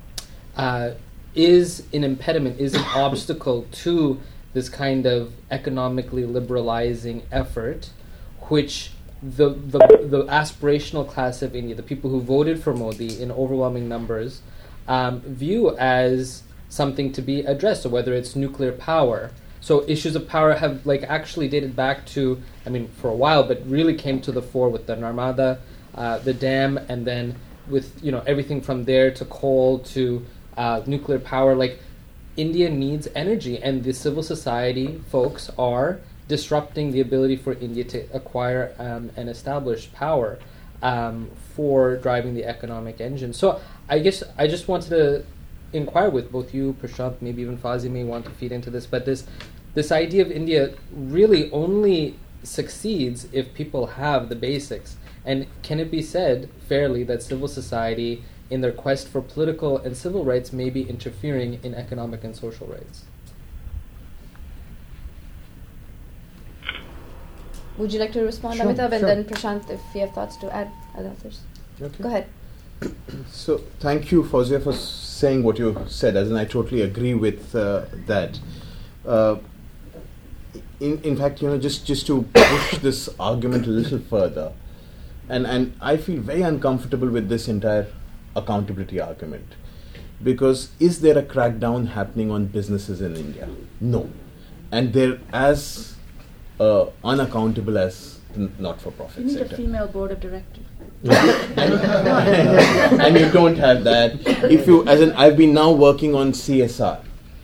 Speaker 7: uh, is an impediment, is an obstacle to this kind of economically liberalizing effort, which the, the the aspirational class of India, the people who voted for Modi in overwhelming numbers, um, view as something to be addressed, or whether it's nuclear power. So issues of power have like actually dated back to, I mean, for a while, but really came to the fore with the Narmada, uh, the dam, and then with, you know, everything from there to coal to uh, nuclear power. Like, India needs energy, and the civil society folks are disrupting the ability for India to acquire um, and establish power um, for driving the economic engine. So I guess I just wanted to inquire with both you, Prashant, maybe even Fazia may want to feed into this, but this this idea of India really only succeeds if people have the basics. And can it be said fairly that civil society, in their quest for political and civil rights, may be interfering in economic and social rights?
Speaker 2: Would you like to respond,
Speaker 3: Sure,
Speaker 2: Amitabh, and
Speaker 3: sure.
Speaker 2: then Prashant, if you have thoughts to add, other others.
Speaker 3: Okay.
Speaker 2: Go ahead.
Speaker 3: So thank you, Fazia, for saying what you said, as in I totally agree with uh, that. Uh, in, in fact, you know, just, just to push this argument a little further, and, and I feel very uncomfortable with this entire accountability argument, because is there a crackdown happening on businesses in India? No. And they're as uh, unaccountable as n- not-for-profit
Speaker 8: You need
Speaker 3: sector.
Speaker 8: a female board of directors.
Speaker 3: and, and you don't have that. If you, as in, I've been now working on C S R,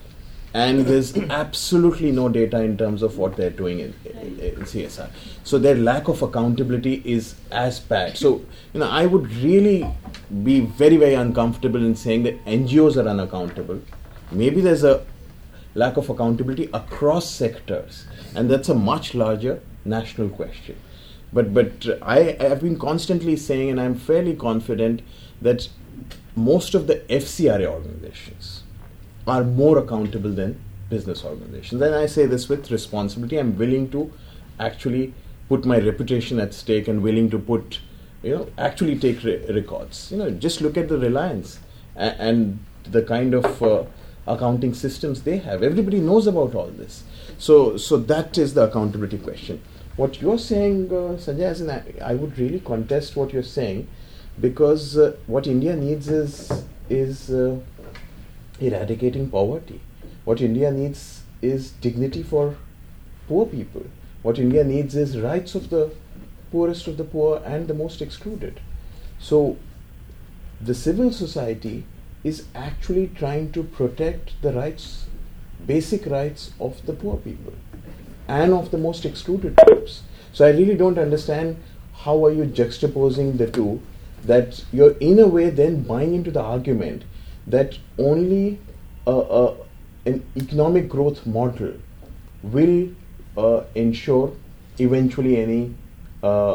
Speaker 3: and there's absolutely no data in terms of what they're doing in, in, in C S R. So their lack of accountability is as bad. So, you know, I would really be very, very uncomfortable in saying that N G Os are unaccountable. Maybe there's a lack of accountability across sectors, and that's a much larger national question. But but uh, I have been constantly saying, and I'm fairly confident, that most of the F C R A organizations are more accountable than business organizations. And I say this with responsibility. I'm willing to actually put my reputation at stake and willing to put, you know, actually take re- records. You know, just look at the Reliance a- and the kind of uh, accounting systems they have. Everybody knows about all this. So so that is the accountability question. What you're saying, uh, Sanjay, as in I, I would really contest what you're saying, because uh, what India needs is is uh, eradicating poverty. What India needs is dignity for poor people. What India needs is rights of the poorest of the poor and the most excluded. So the civil society is actually trying to protect the rights, basic rights of the poor people and of the most excluded groups. So I really don't understand how are you juxtaposing the two, that you're in a way then buying into the argument that only uh, uh, an economic growth model will uh, ensure eventually any uh,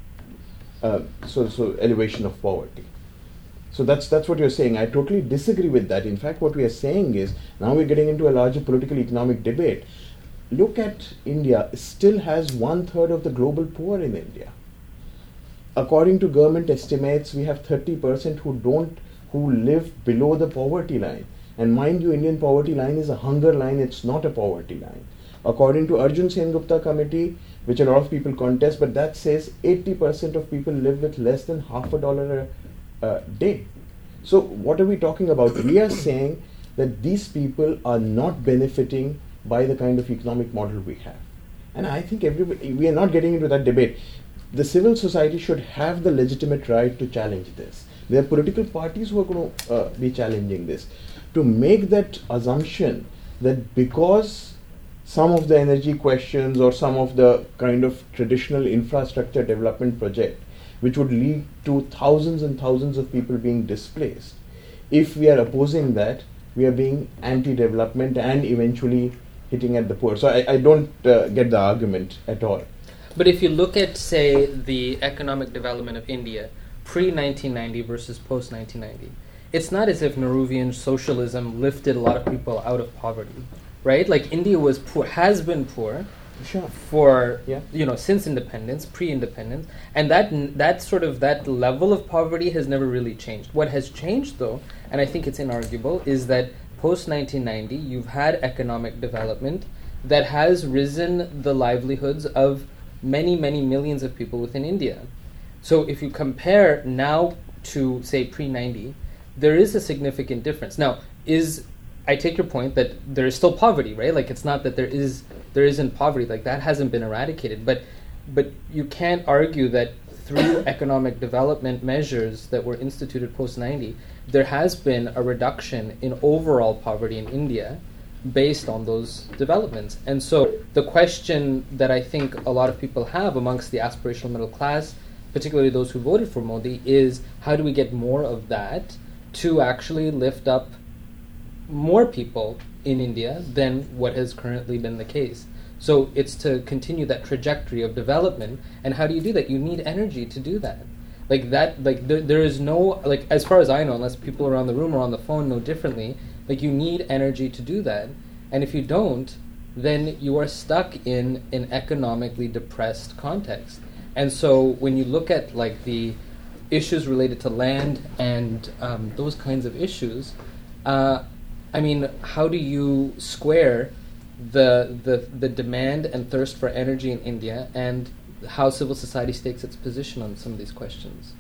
Speaker 3: uh, so, so elevation of poverty. So that's that's what you're saying. I totally disagree with that. In fact, what we are saying is, now we're getting into a larger political economic debate. Look at India, it still has one third of the global poor in India. According to government estimates, we have thirty percent who don't, who live below the poverty line. And mind you, Indian poverty line is a hunger line, it's not a poverty line. According to Arjun Sen Gupta committee, which a lot of people contest, but that says eighty percent of people live with less than half a dollar a uh, day. So what are we talking about? We are saying that these people are not benefiting by the kind of economic model we have. And I think everybody, we are not getting into that debate. The civil society should have the legitimate right to challenge this. There are political parties who are going to uh, be challenging this. To make that assumption that because some of the energy questions or some of the kind of traditional infrastructure development project, which would lead to thousands and thousands of people being displaced, if we are opposing that, we are being anti-development and eventually hitting at the poor. So I, I don't uh, get the argument at all.
Speaker 7: But if you look at, say, the economic development of India pre nineteen ninety versus post nineteen ninety, it's not as if Nehruvian socialism lifted a lot of people out of poverty, right? Like, India was poor, has been poor
Speaker 3: Sure.
Speaker 7: for,
Speaker 3: Yeah.
Speaker 7: you know, since independence, pre-independence, and that n- that sort of, that level of poverty has never really changed. What has changed, though, and I think it's inarguable, is that post nineteen ninety, you've had economic development that has risen the livelihoods of many, many millions of people within India. So if you compare now to, say, pre ninety, there is a significant difference. Now, is I take your point that there is still poverty, right? Like it's not that there is there isn't poverty, like that hasn't been eradicated, but but you can't argue that through economic development measures that were instituted post ninety, there has been a reduction in overall poverty in India based on those developments. And so the question that I think a lot of people have amongst the aspirational middle class, particularly those who voted for Modi, is how do we get more of that to actually lift up more people in India than what has currently been the case. So it's to continue that trajectory of development. And how do you do that? You need energy to do that. Like that, like there, there is no, like as far as I know, unless people around the room or on the phone know differently, like you need energy to do that. And if you don't, then you are stuck in an economically depressed context. And so when you look at like the issues related to land and um, those kinds of issues, uh, I mean, how do you square the, the the demand and thirst for energy in India and how civil society takes its position on some of these questions?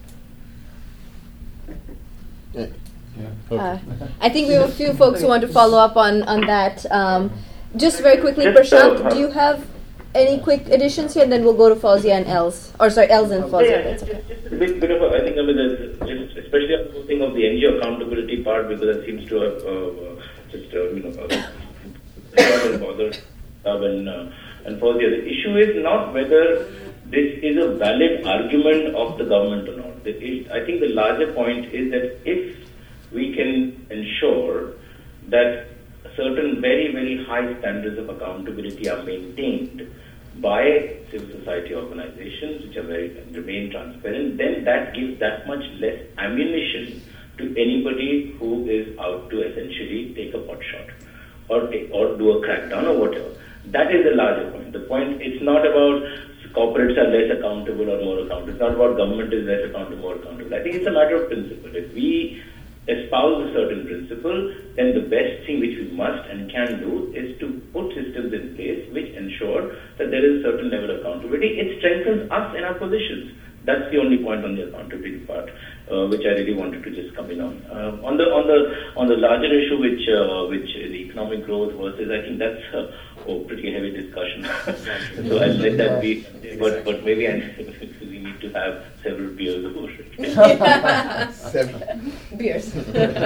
Speaker 3: Yeah.
Speaker 2: Yeah. Uh, I think we have a few folks who want to follow up on, on that. Um, just very quickly, Prashant, do you have any quick additions here? And then we'll go to Fawzia and Els. Or sorry, Els and Fawzia.
Speaker 4: Yeah,
Speaker 2: That's
Speaker 4: just,
Speaker 2: okay.
Speaker 4: just a bit, bit of a, I think, I mean, there's just especially on the thing of the N G O accountability part, because that seems to have uh, just, uh, you know, uh, bothered uh, and, uh, and Fawzia. The issue is not whether this is a valid argument of the government or not. The, it, I think the larger point is that if we can ensure that certain very, very high standards of accountability are maintained by civil society organizations, which are very remain transparent, then that gives that much less ammunition to anybody who is out to essentially take a pot shot or take, or do a crackdown or whatever. That is the larger point. The point, it's not about corporates are less accountable or more accountable. It's not about government is less accountable or more accountable. I think it's a matter of principle. If we espouse a certain principle, then the best thing which we must and can do is to put systems in place which ensure that there is a certain level of accountability. It strengthens us in our positions. That's the only point on the accountability part, uh, which I really wanted to just come in on. Uh, on the on the on the larger issue, which uh, which is economic growth versus, I think that's uh, oh, pretty heavy discussion. So I'll let that be. But but maybe I, we need to have several beers over it.
Speaker 3: Seven.
Speaker 2: Beers.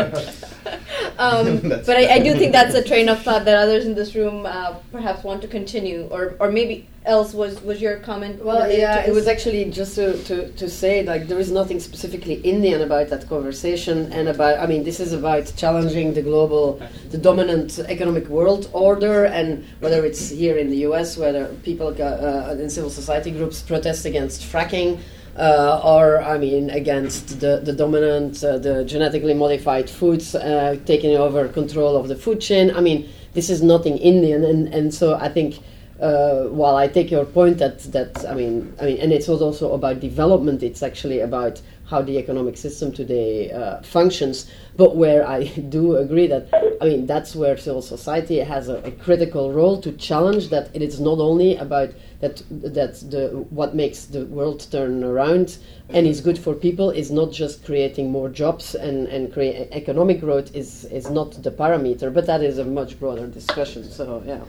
Speaker 2: um, but I, I do think that's a train of thought that others in this room uh, perhaps want to continue, or or maybe else was was your comment?
Speaker 9: Well, yeah, it was actually just to, to, to say, like, there is nothing specifically Indian about that conversation, and about, I mean, this is about challenging the global, the dominant economic world order, and whether it's here in the U S, whether people uh, in civil society groups protest against fracking, uh, or, I mean, against the, the dominant, uh, the genetically modified foods uh, taking over control of the food chain. I mean, this is nothing Indian, and, and so I think Uh, while I take your point that, that I mean I mean and it's also about development, it's actually about how the economic system today uh, functions. But where I do agree that I mean that's where civil society has a, a critical role to challenge that it is not only about that that the what makes the world turn around and is good for people is not just creating more jobs and and create economic growth is is not the parameter, but that is a much broader discussion. So yeah.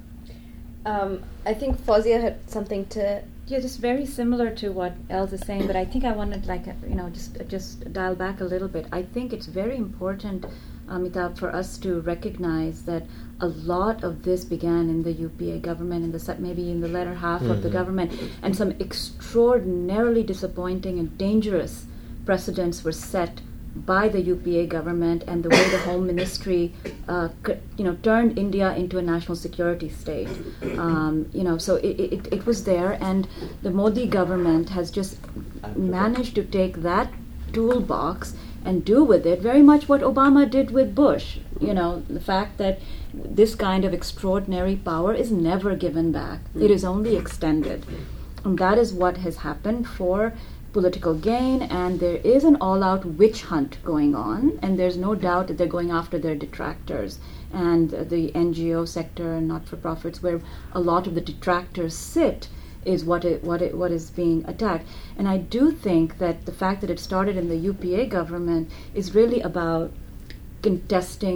Speaker 2: Um, I think Fawzia had something to.
Speaker 8: Yeah, just very similar to what Els is saying, but I think I wanted, like, you know, just just dial back a little bit. I think it's very important, Amitabh, for us to recognize that a lot of this began in the U P A government, in the set, maybe in the latter half mm-hmm. of the government, and some extraordinarily disappointing and dangerous precedents were set by the U P A government and the way the Home Ministry, uh, c- you know, turned India into a national security state. Um, you know, so it, it, it was there, and the Modi government has just managed to take that toolbox and do with it very much what Obama did with Bush. You know, the fact that this kind of extraordinary power is never given back. Mm. It is only extended. And that is what has happened for political gain, and there is an all-out witch hunt going on, and there's no doubt that they're going after their detractors and uh, the N G O sector and not-for-profits, where a lot of the detractors sit, is what it, what it, what is being attacked. And I do think that the fact that it started in the U P A government is really about contesting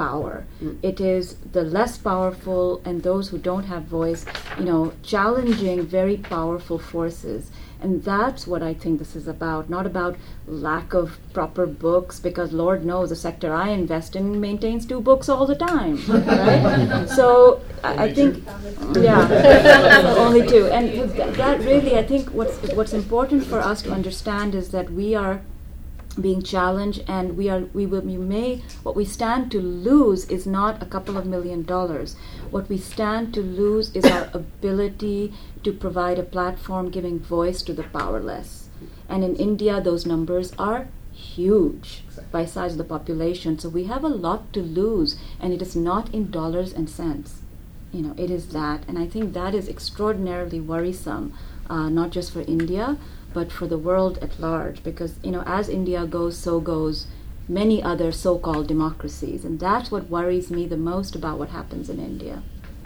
Speaker 8: power. Mm. It is the less powerful and those who don't have voice, you know, challenging very powerful forces. And that's what I think this is about, not about lack of proper books, because Lord knows the sector I invest in maintains two books all the time, right? So I, I think, yeah, only two. And th- that really, I think what's, what's important for us to understand is that we are being challenged, and we are we will we may what we stand to lose is not a couple of million dollars. What we stand to lose is our ability to provide a platform giving voice to the powerless. And in India, those numbers are huge by size of the population. So we have a lot to lose, and it is not in dollars and cents. You know, it is that, and I think that is extraordinarily worrisome, uh, not just for India, but for the world at large, because, you know, as India goes, so goes many other so-called democracies, and that's what worries me the most about what happens in India.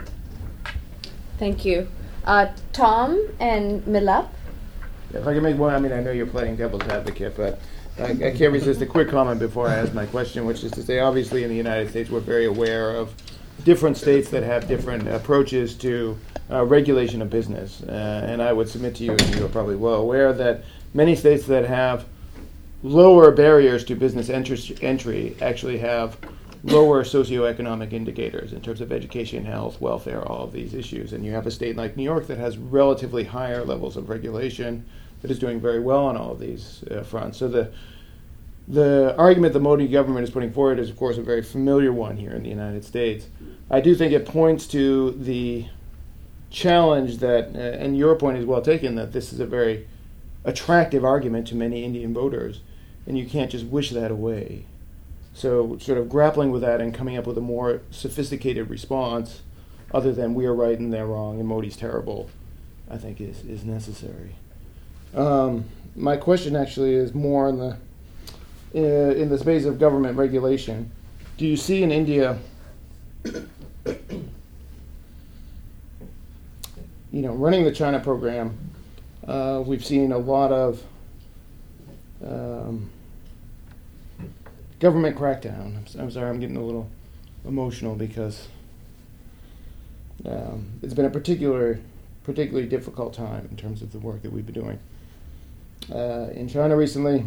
Speaker 2: Thank you. Uh, Tom and Milap?
Speaker 6: If I can make one, I mean, I know you're playing devil's advocate, but I, I can't resist a quick comment before I ask my question, which is to say, obviously in the United States, we're very aware of different states that have different approaches to Uh, regulation of business, uh, and I would submit to you, and you're probably well aware, that many states that have lower barriers to business entr- entry actually have lower socioeconomic indicators in terms of education, health, welfare, all of these issues. And you have a state like New York that has relatively higher levels of regulation that is doing very well on all of these uh, fronts. So the the argument the Modi government is putting forward is, of course, a very familiar one here in the United States. I do think it points to the challenge that, uh, and your point is well taken, that this is a very attractive argument to many Indian voters, and you can't just wish that away. So sort of grappling with that and coming up with a more sophisticated response, other than we are right and they're wrong and Modi's terrible, I think is, is necessary. Um, my question actually is more in the uh, in the space of government regulation. Do you see in India you know, running the China program, uh, we've seen a lot of um, government crackdown. I'm, I'm sorry, I'm getting a little emotional because um, it's been a particular, particularly difficult time in terms of the work that we've been doing. Uh, in China recently,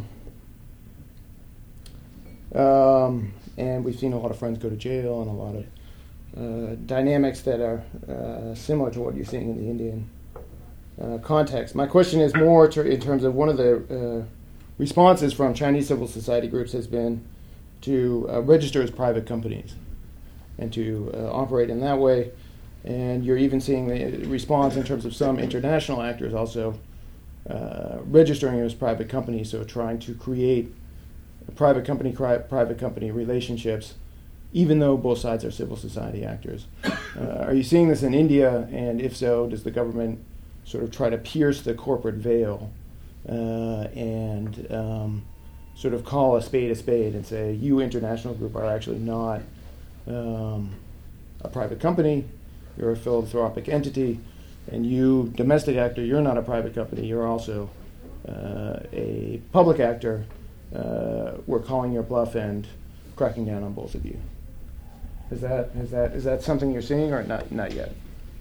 Speaker 6: um, and we've seen a lot of friends go to jail and a lot of Uh, dynamics that are uh, similar to what you're seeing in the Indian uh, context. My question is more ter- in terms of one of the uh, responses from Chinese civil society groups has been to uh, register as private companies and to uh, operate in that way. And you're even seeing the response in terms of some international actors also uh, registering as private companies, so trying to create private company cri- private company relationships, even though both sides are civil society actors. Uh, are you seeing this in India? And if so, does the government sort of try to pierce the corporate veil uh, and um, sort of call a spade a spade and say, you international group are actually not um, a private company, you're a philanthropic entity, and you, domestic actor, you're not a private company, you're also uh, a public actor, uh, we're calling your bluff and cracking down on both of you. Is that is that is that something you're seeing, or not not yet?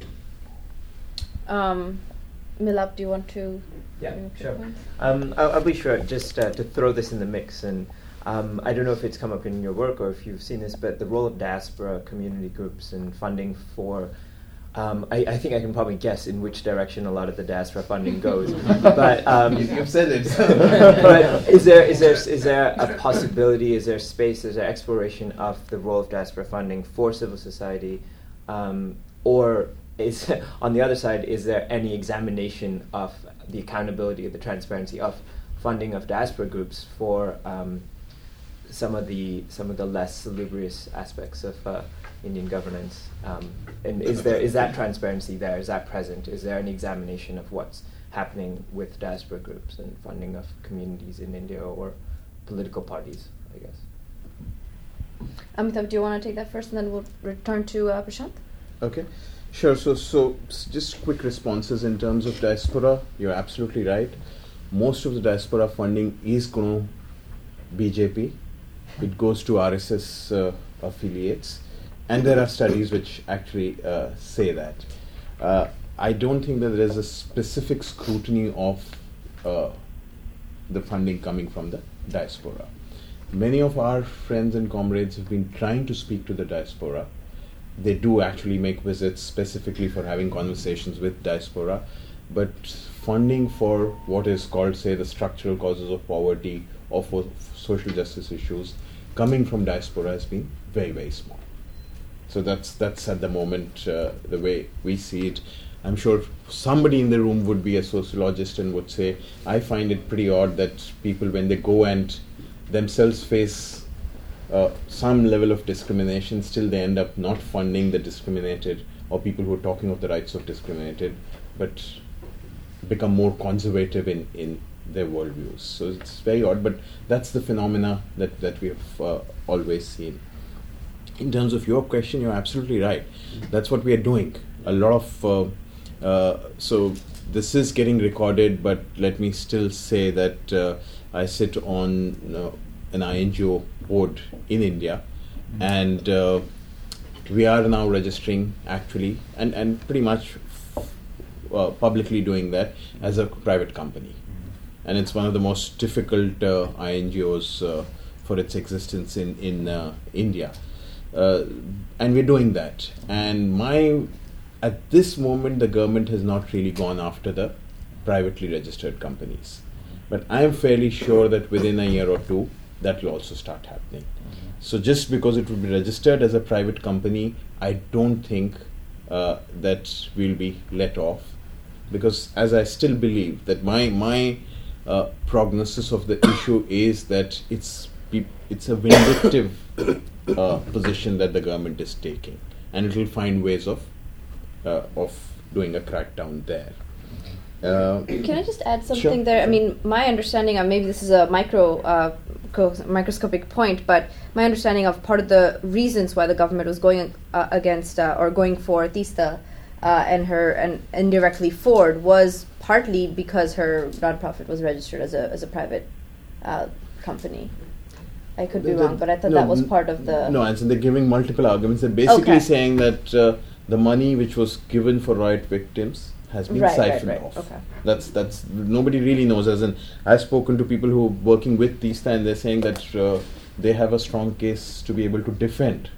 Speaker 2: Um, Milap, do you want to?
Speaker 10: Yeah, sure. Um, I'll, I'll be sure just uh, to throw this in the mix, and um, I don't know if it's come up in your work or if you've seen this, but the role of diaspora community groups and funding for. Um, I, I think I can probably guess in which direction a lot of the diaspora funding goes, but um,
Speaker 3: you've said it.
Speaker 10: But is there is there is there a possibility? Is there space? Is there exploration of the role of diaspora funding for civil society, um, or is on the other side? Is there any examination of the accountability, the transparency of funding of diaspora groups for um, some of the some of the less salubrious aspects of uh, Indian governance? Um, and is there is that transparency there? Is that present? Is there an examination of what's happening with diaspora groups and funding of communities in India or political parties, I guess?
Speaker 2: Amitabh, do you want to take that first, and then we'll return to uh, Prashant?
Speaker 3: Okay, sure. So, so s- just quick responses in terms of diaspora. You're absolutely right. Most of the diaspora funding is going to B J P. It goes to R S S uh, affiliates, and there are studies which actually uh, say that. Uh, I don't think that there is a specific scrutiny of uh, the funding coming from the diaspora. Many of our friends and comrades have been trying to speak to the diaspora. They do actually make visits specifically for having conversations with diaspora, but funding for what is called, say, the structural causes of poverty or for social justice issues coming from diaspora has been very, very small. So that's that's at the moment uh, the way we see it. I'm sure somebody in the room would be a sociologist and would say, I find it pretty odd that people, when they go and themselves face uh, some level of discrimination, still they end up not funding the discriminated or people who are talking of the rights of discriminated, but become more conservative in, in their worldviews. So it's very odd, but that's the phenomena that, that we have uh, always seen. In terms of your question, you're absolutely right. That's what we are doing. A lot of, uh, uh, so this is getting recorded, but let me still say that uh, I sit on uh, an I N G O board in India, mm-hmm. and uh, we are now registering actually, and, and pretty much uh, publicly doing that as a private company. Mm-hmm. And it's one of the most difficult uh, I N G Os uh, for its existence in, in uh, India. Uh, and we're doing that. And my, at this moment, the government has not really gone after the privately registered companies. But I am fairly sure that within a year or two, that will also start happening. Mm-hmm. So just because it will be registered as a private company, I don't think uh, that we'll be let off. Because as I still believe that my my uh, prognosis of the issue is that it's it's a vindictive uh, position that the government is taking, and it will find ways of uh, of doing a crackdown there. Uh,
Speaker 2: Can I just add something
Speaker 3: sure,
Speaker 2: there?
Speaker 3: sure.
Speaker 2: I mean, my understanding, of maybe this is a micro, uh, co- microscopic point, but my understanding of part of the reasons why the government was going uh, against uh, or going for Teesta uh, and her and indirectly Ford was partly because her nonprofit was registered as a as a private uh, company. I could be
Speaker 3: the,
Speaker 2: wrong, but I thought
Speaker 3: no,
Speaker 2: that was part of the.
Speaker 3: No, and so they're giving multiple arguments. They're basically
Speaker 2: Okay.
Speaker 3: saying that uh, the money which was given for riot victims has been
Speaker 2: Right, right,
Speaker 3: siphoned
Speaker 2: right.
Speaker 3: off.
Speaker 2: Okay.
Speaker 3: That's that's nobody really knows. As in, I've spoken to people who are working with Teesta, and they're saying that uh, they have a strong case to be able to defend.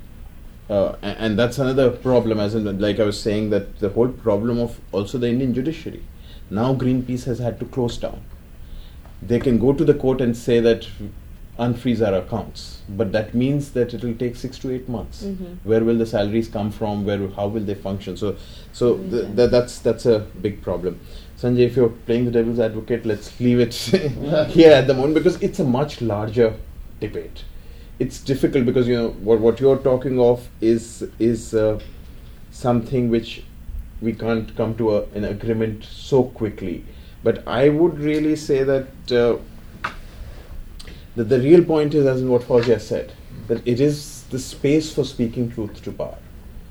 Speaker 3: Uh, and, and that's another problem. As in, like I was saying, that the whole problem of also the Indian judiciary. Now Greenpeace has had to close down. They can go to the court and say that unfreeze our accounts, but that means that it will take six to eight months.
Speaker 2: Mhm.
Speaker 3: Where will the salaries come from? Where, how will they function? So, so
Speaker 2: Mm-hmm.
Speaker 3: th- th- that's that's a big problem. Sanjay, if you're playing the devil's advocate, let's leave it here at the moment because it's a much larger debate. It's difficult because you know what what you're talking of is is uh, something which we can't come to a, an agreement so quickly. But I would really say that. Uh, That the real point is, as in what Fawzia said, that it is the space for speaking truth to power,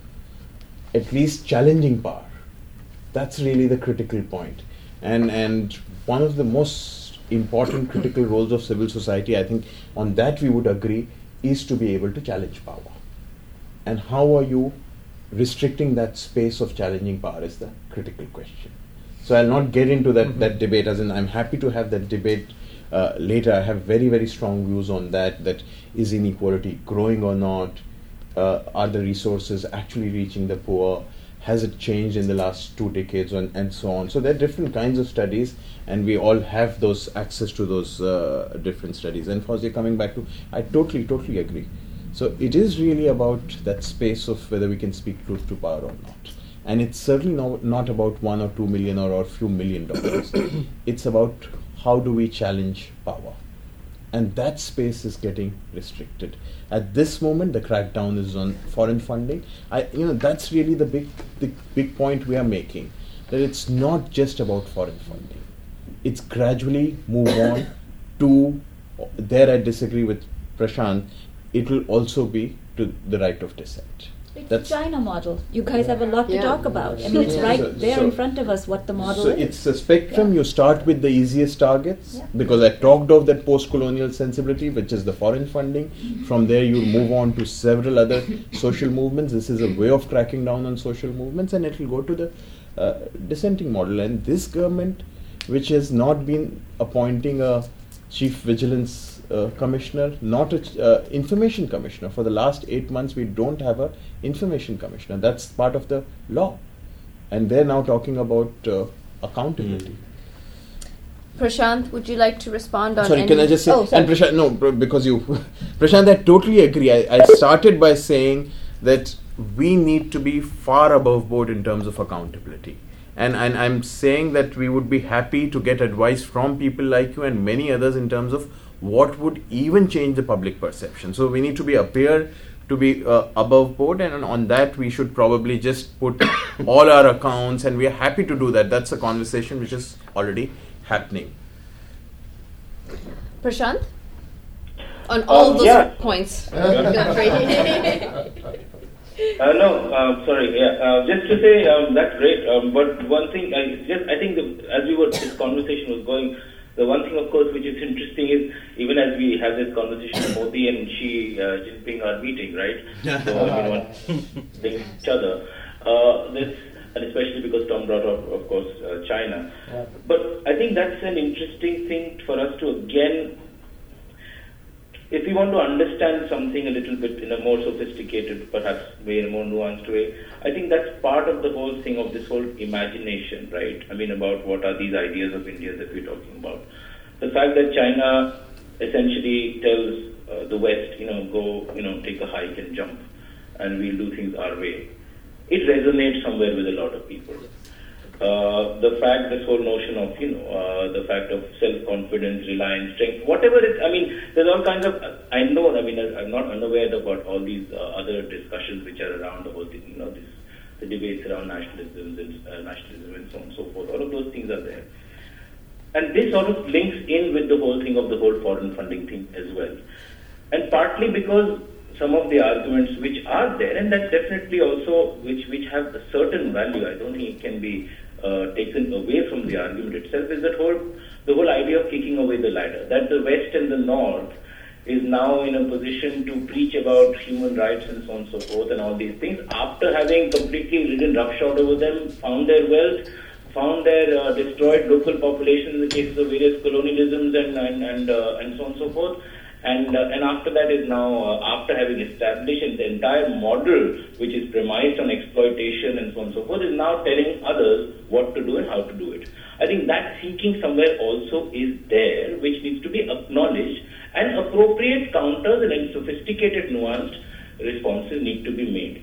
Speaker 3: at least challenging power. That's really the critical point. And and one of the most important critical roles of civil society, I think, on that we would agree, is to be able to challenge power. And how are you restricting that space of challenging power is the critical question. So I'll not get into that, mm-hmm. that debate, as in I'm happy to have that debate Uh, later. I have very, very strong views on that, that is inequality growing or not? Uh, are the resources actually reaching the poor? Has it changed in the last two decades and, and so on? So there are different kinds of studies and we all have those access to those uh, different studies. And Fawzia, coming back to, I totally, totally agree. So it is really about that space of whether we can speak truth to power or not. And it's certainly no, not about one or two million or a few million dollars. It's about how do we challenge power? And that space is getting restricted. At this moment, the crackdown is on foreign funding. I, you know, that's really the big, the big point we are making. That it's not just about foreign funding. It's gradually move on to, there I disagree with Prashant, it will also be to the right of dissent.
Speaker 8: It's
Speaker 3: That's
Speaker 8: the China model. You guys have a lot to
Speaker 9: Yeah.
Speaker 8: talk about. I mean, it's
Speaker 9: Yeah.
Speaker 8: right
Speaker 3: So-
Speaker 8: there
Speaker 3: so-
Speaker 8: in front of us what the model
Speaker 3: So
Speaker 8: is.
Speaker 3: it's a spectrum.
Speaker 8: Yeah.
Speaker 3: You start with the easiest targets
Speaker 8: Yeah.
Speaker 3: because I talked of that post-colonial sensibility, which is the foreign funding. From there, you move on to several other social movements. This is a way of cracking down on social movements, and it will go to the uh, dissenting model. And this government, which has not been appointing a chief vigilance uh, commissioner, not a ch- uh, information commissioner. For the last eight months, we don't have a information commissioner. That's part of the law, and they're now talking about uh, accountability.
Speaker 2: Prashant, would you like to respond on
Speaker 3: Sorry,
Speaker 2: any?
Speaker 3: can I just say?
Speaker 2: Oh, sorry.
Speaker 3: And Prashant, no, br- because you, Prashant, I totally agree. I, I started by saying that we need to be far above board in terms of accountability. And, and I'm saying that we would be happy to get advice from people like you and many others in terms of what would even change the public perception. So we need to be appear to be uh, above board, and on that we should probably just put all our accounts, and we are happy to do that. That's a conversation which is already happening.
Speaker 2: Prashant? On all
Speaker 4: Um,
Speaker 2: those
Speaker 4: yeah.
Speaker 2: points.
Speaker 4: Uh, no, um, sorry. Yeah, uh, just to say um, that's great. Um, but one thing, I just I think the, as we were this conversation was going, the one thing, of course, which is interesting is even as we have this conversation, Modi and Xi uh, Jinping are meeting, right? So everyone thinks each other. Uh, this, and especially because Tom brought up, of course, uh, China.
Speaker 7: Yeah.
Speaker 4: But I think that's an interesting thing for us to again. If we want to understand something a little bit in a more sophisticated, perhaps way, in a more nuanced way, I think that's part of the whole thing of this whole imagination, right? I mean, about what are these ideas of India that we're talking about. The fact that China essentially tells uh, the West, you know, go, you know, take a hike and jump, and we'll do things our way. It resonates somewhere with a lot of people. Uh, the fact, this whole notion of, you know, uh, the fact of self-confidence, reliance, strength, whatever it, I mean, there's all kinds of, I know, I mean, I'm not unaware about all these uh, other discussions which are around the whole thing, you know, this, the debates around nationalism and, uh, nationalism and so on and so forth. All of those things are there. And this sort of links in with the whole thing of the whole foreign funding thing as well. And partly because some of the arguments which are there, and that's definitely also which, which have a certain value, I don't think it can be Uh, taken away from the argument itself, is that whole the whole idea of kicking away the ladder, that the West and the North is now in a position to preach about human rights and so on and so forth and all these things after having completely ridden roughshod over them, found their wealth, found their uh, destroyed local population in the cases of various colonialisms and and and, uh, and so on and so forth. And uh, and after that is now, uh, after having established the entire model which is premised on exploitation and so on and so forth, is now telling others what to do and how to do it. I think that thinking somewhere also is there, which needs to be acknowledged, and appropriate counters and sophisticated, nuanced responses need to be made.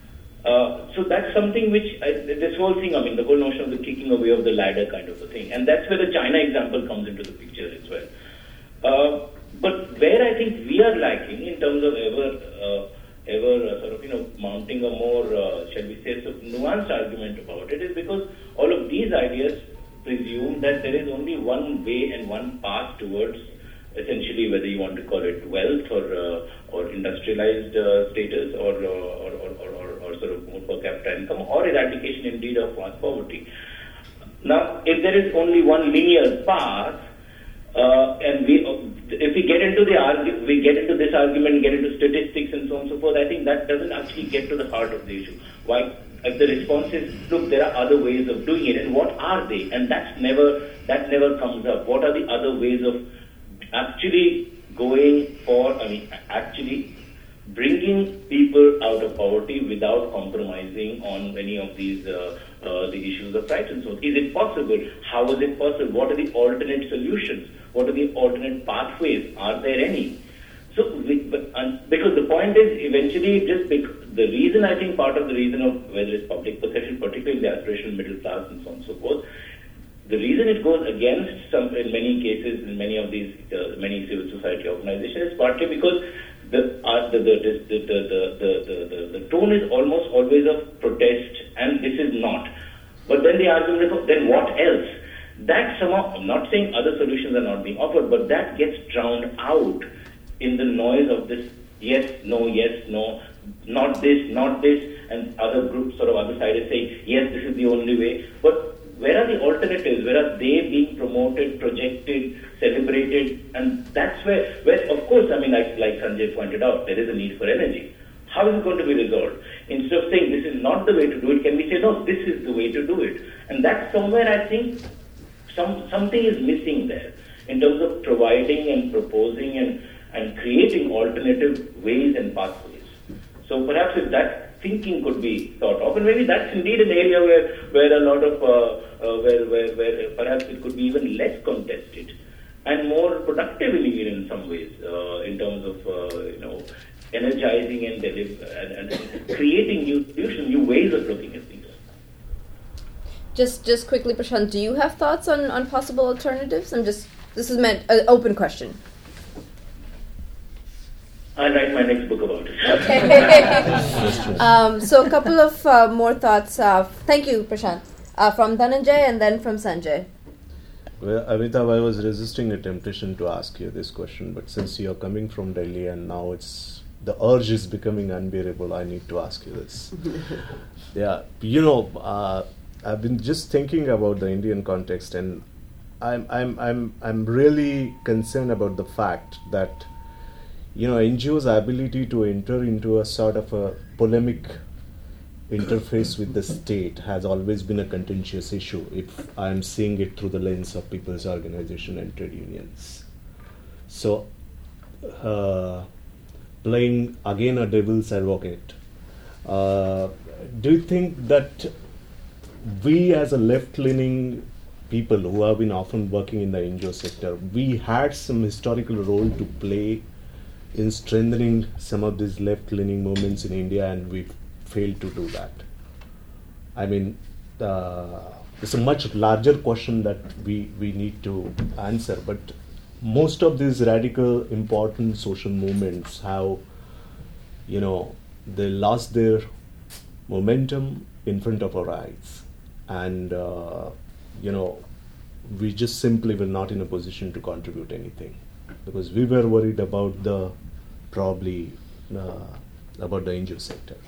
Speaker 4: Uh, so that's something which, I, this whole thing, I mean, the whole notion of the kicking away of the ladder kind of a thing. And that's where the China example comes into the picture as well. Uh, But where I think we are lacking in terms of ever, uh, ever uh, sort of, you know, mounting a more, uh, shall we say, sort of nuanced argument about it, is because all of these ideas presume that there is only one way and one path towards, essentially, whether you want to call it wealth or uh, or industrialized uh, status or, uh, or, or, or, or, or sort of more per capita income, or eradication indeed of mass poverty. Now, if there is only one linear path, Uh, and we, uh, if we get into the argu- we get into this argument, get into statistics and so on and so forth, I think that doesn't actually get to the heart of the issue. Why? If the response is, look, there are other ways of doing it, and what are they? And that's never that never comes up. What are the other ways of actually going for? I mean, actually bringing people out of poverty without compromising on many of these uh, uh, the issues of rights and so on. Is it possible? How is it possible? What are the alternate solutions? What are the alternate pathways? Are there any? So, we, but, and because the point is, eventually, just bec- the reason, I think, part of the reason of whether it's public perception, particularly the aspirational middle class and so on and so forth, the reason it goes against some, in many cases, in many of these, uh, many civil society organizations, is partly because the, uh, the, the, the, the, the, the, the, the, the tone is almost always of protest, and this is not. But then the argument is, then what else? That somehow, I'm not saying other solutions are not being offered, but that gets drowned out in the noise of this yes, no, yes, no, not this, not this, and other groups sort of other side is saying, yes, this is the only way. But where are the alternatives? Where are they being promoted, projected, celebrated? And that's where, where of course, I mean, like, like Sanjay pointed out, there is a need for energy. How is it going to be resolved? Instead of saying this is not the way to do it, can we say, no, this is the way to do it? And that's somewhere, I think, some something is missing there in terms of providing and proposing and, and creating alternative ways and pathways. So perhaps if that thinking could be thought of, and maybe that's indeed an area where, where a lot of, uh, uh, where, where, where perhaps it could be even less contested and more productive in, in some ways, uh, in terms of, uh, you know, energizing and, deliver, and, and creating new solutions, new ways of looking at things.
Speaker 2: Just, just quickly, Prashant, do you have thoughts on, on possible alternatives? I'm just, this is meant an open question.
Speaker 4: I'll write my next book about it.
Speaker 2: Okay. um, so a couple of uh, more thoughts. Uh, thank you, Prashant. Uh, from Dhananjay and then from Sanjay.
Speaker 3: Well, Amitabh, I was resisting a temptation to ask you this question, but since you're coming from Delhi and now it's the urge is becoming unbearable, I need to ask you this. Yeah, you know, uh, I've been just thinking about the Indian context, and I'm I'm I'm I'm really concerned about the fact that, you know, N G Os' ability to enter into a sort of a polemic interface with the state has always been a contentious issue if I'm seeing it through the lens of people's organization and trade unions. So, uh, playing again a devil's advocate, uh, do you think that we as a left-leaning people who have been often working in the N G O sector, we had some historical role to play in strengthening some of these left-leaning movements in India, and we've failed to do that? I mean, uh, it's a much larger question that we, we need to answer, but most of these radical, important social movements have, you know, they lost their momentum in front of our eyes, and, uh, you know, we just simply were not in a position to contribute anything because we were worried about the, probably, uh, about the N G O sector.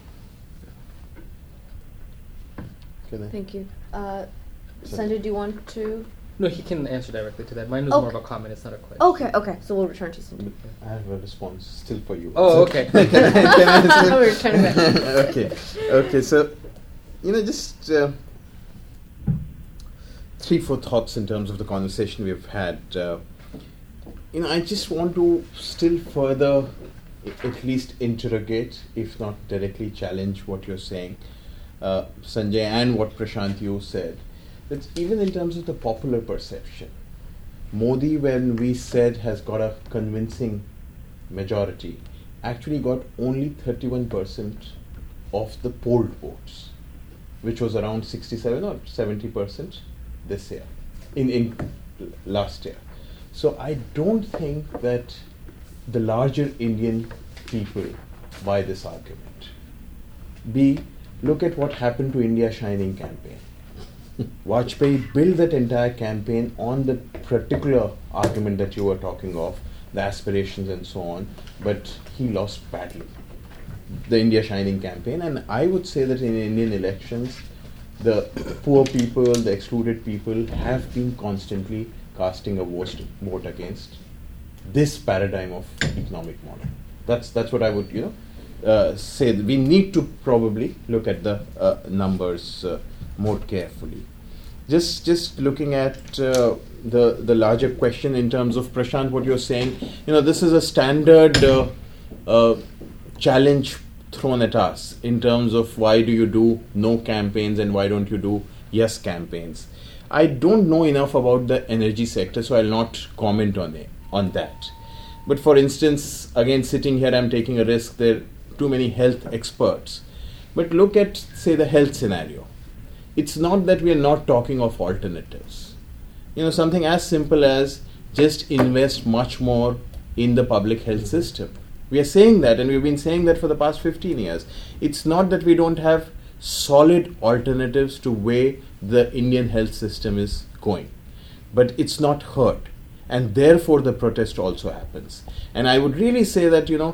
Speaker 2: Thank you. Uh, Sanjay, do you want to?
Speaker 7: No, he can answer directly to that. Mine was
Speaker 2: okay.
Speaker 7: more of a comment, it's not a question.
Speaker 2: Okay, okay. So we'll return to Sanjay.
Speaker 3: I have a response still for you.
Speaker 7: Oh, okay.
Speaker 3: can, can I still?
Speaker 2: We're returning back.
Speaker 3: Okay, okay. So, you know, just uh, three, four thoughts in terms of the conversation we've had. Uh, you know, I just want to still further, I- at least interrogate, if not directly challenge what you're saying, uh, Sanjay, and what Prashant you said. That even in terms of the popular perception, Modi, when we said has got a convincing majority, actually got only thirty-one percent of the polled votes, which was around sixty-seven or seventy percent this year, in, in last year. So I don't think that the larger Indian people buy this argument. B, look at what happened to India Shining campaign. Vajpayee built that entire campaign on the particular argument that you were talking of, the aspirations and so on, but he lost badly. The India Shining campaign, and I would say that in Indian elections, the poor people, the excluded people have been constantly casting a vote, vote against this paradigm of economic model. That's that's what I would, you know, uh, say. We need to probably look at the uh, numbers uh, more carefully. Just just looking at uh, the the larger question in terms of, Prashant, what you're saying, you know, this is a standard uh, uh, challenge thrown at us in terms of why do you do no campaigns and why don't you do yes campaigns. I don't know enough about the energy sector, so I'll not comment on it, on that. But for instance, again, sitting here, I'm taking a risk. There are too many health experts. But look at, say, the health scenario. It's not that we are not talking of alternatives. You know, something as simple as just invest much more in the public health system. We are saying that, and we've been saying that for the past fifteen years. It's not that we don't have solid alternatives to way the Indian health system is going, but it's not heard, and therefore the protest also happens. And I would really say that, you know,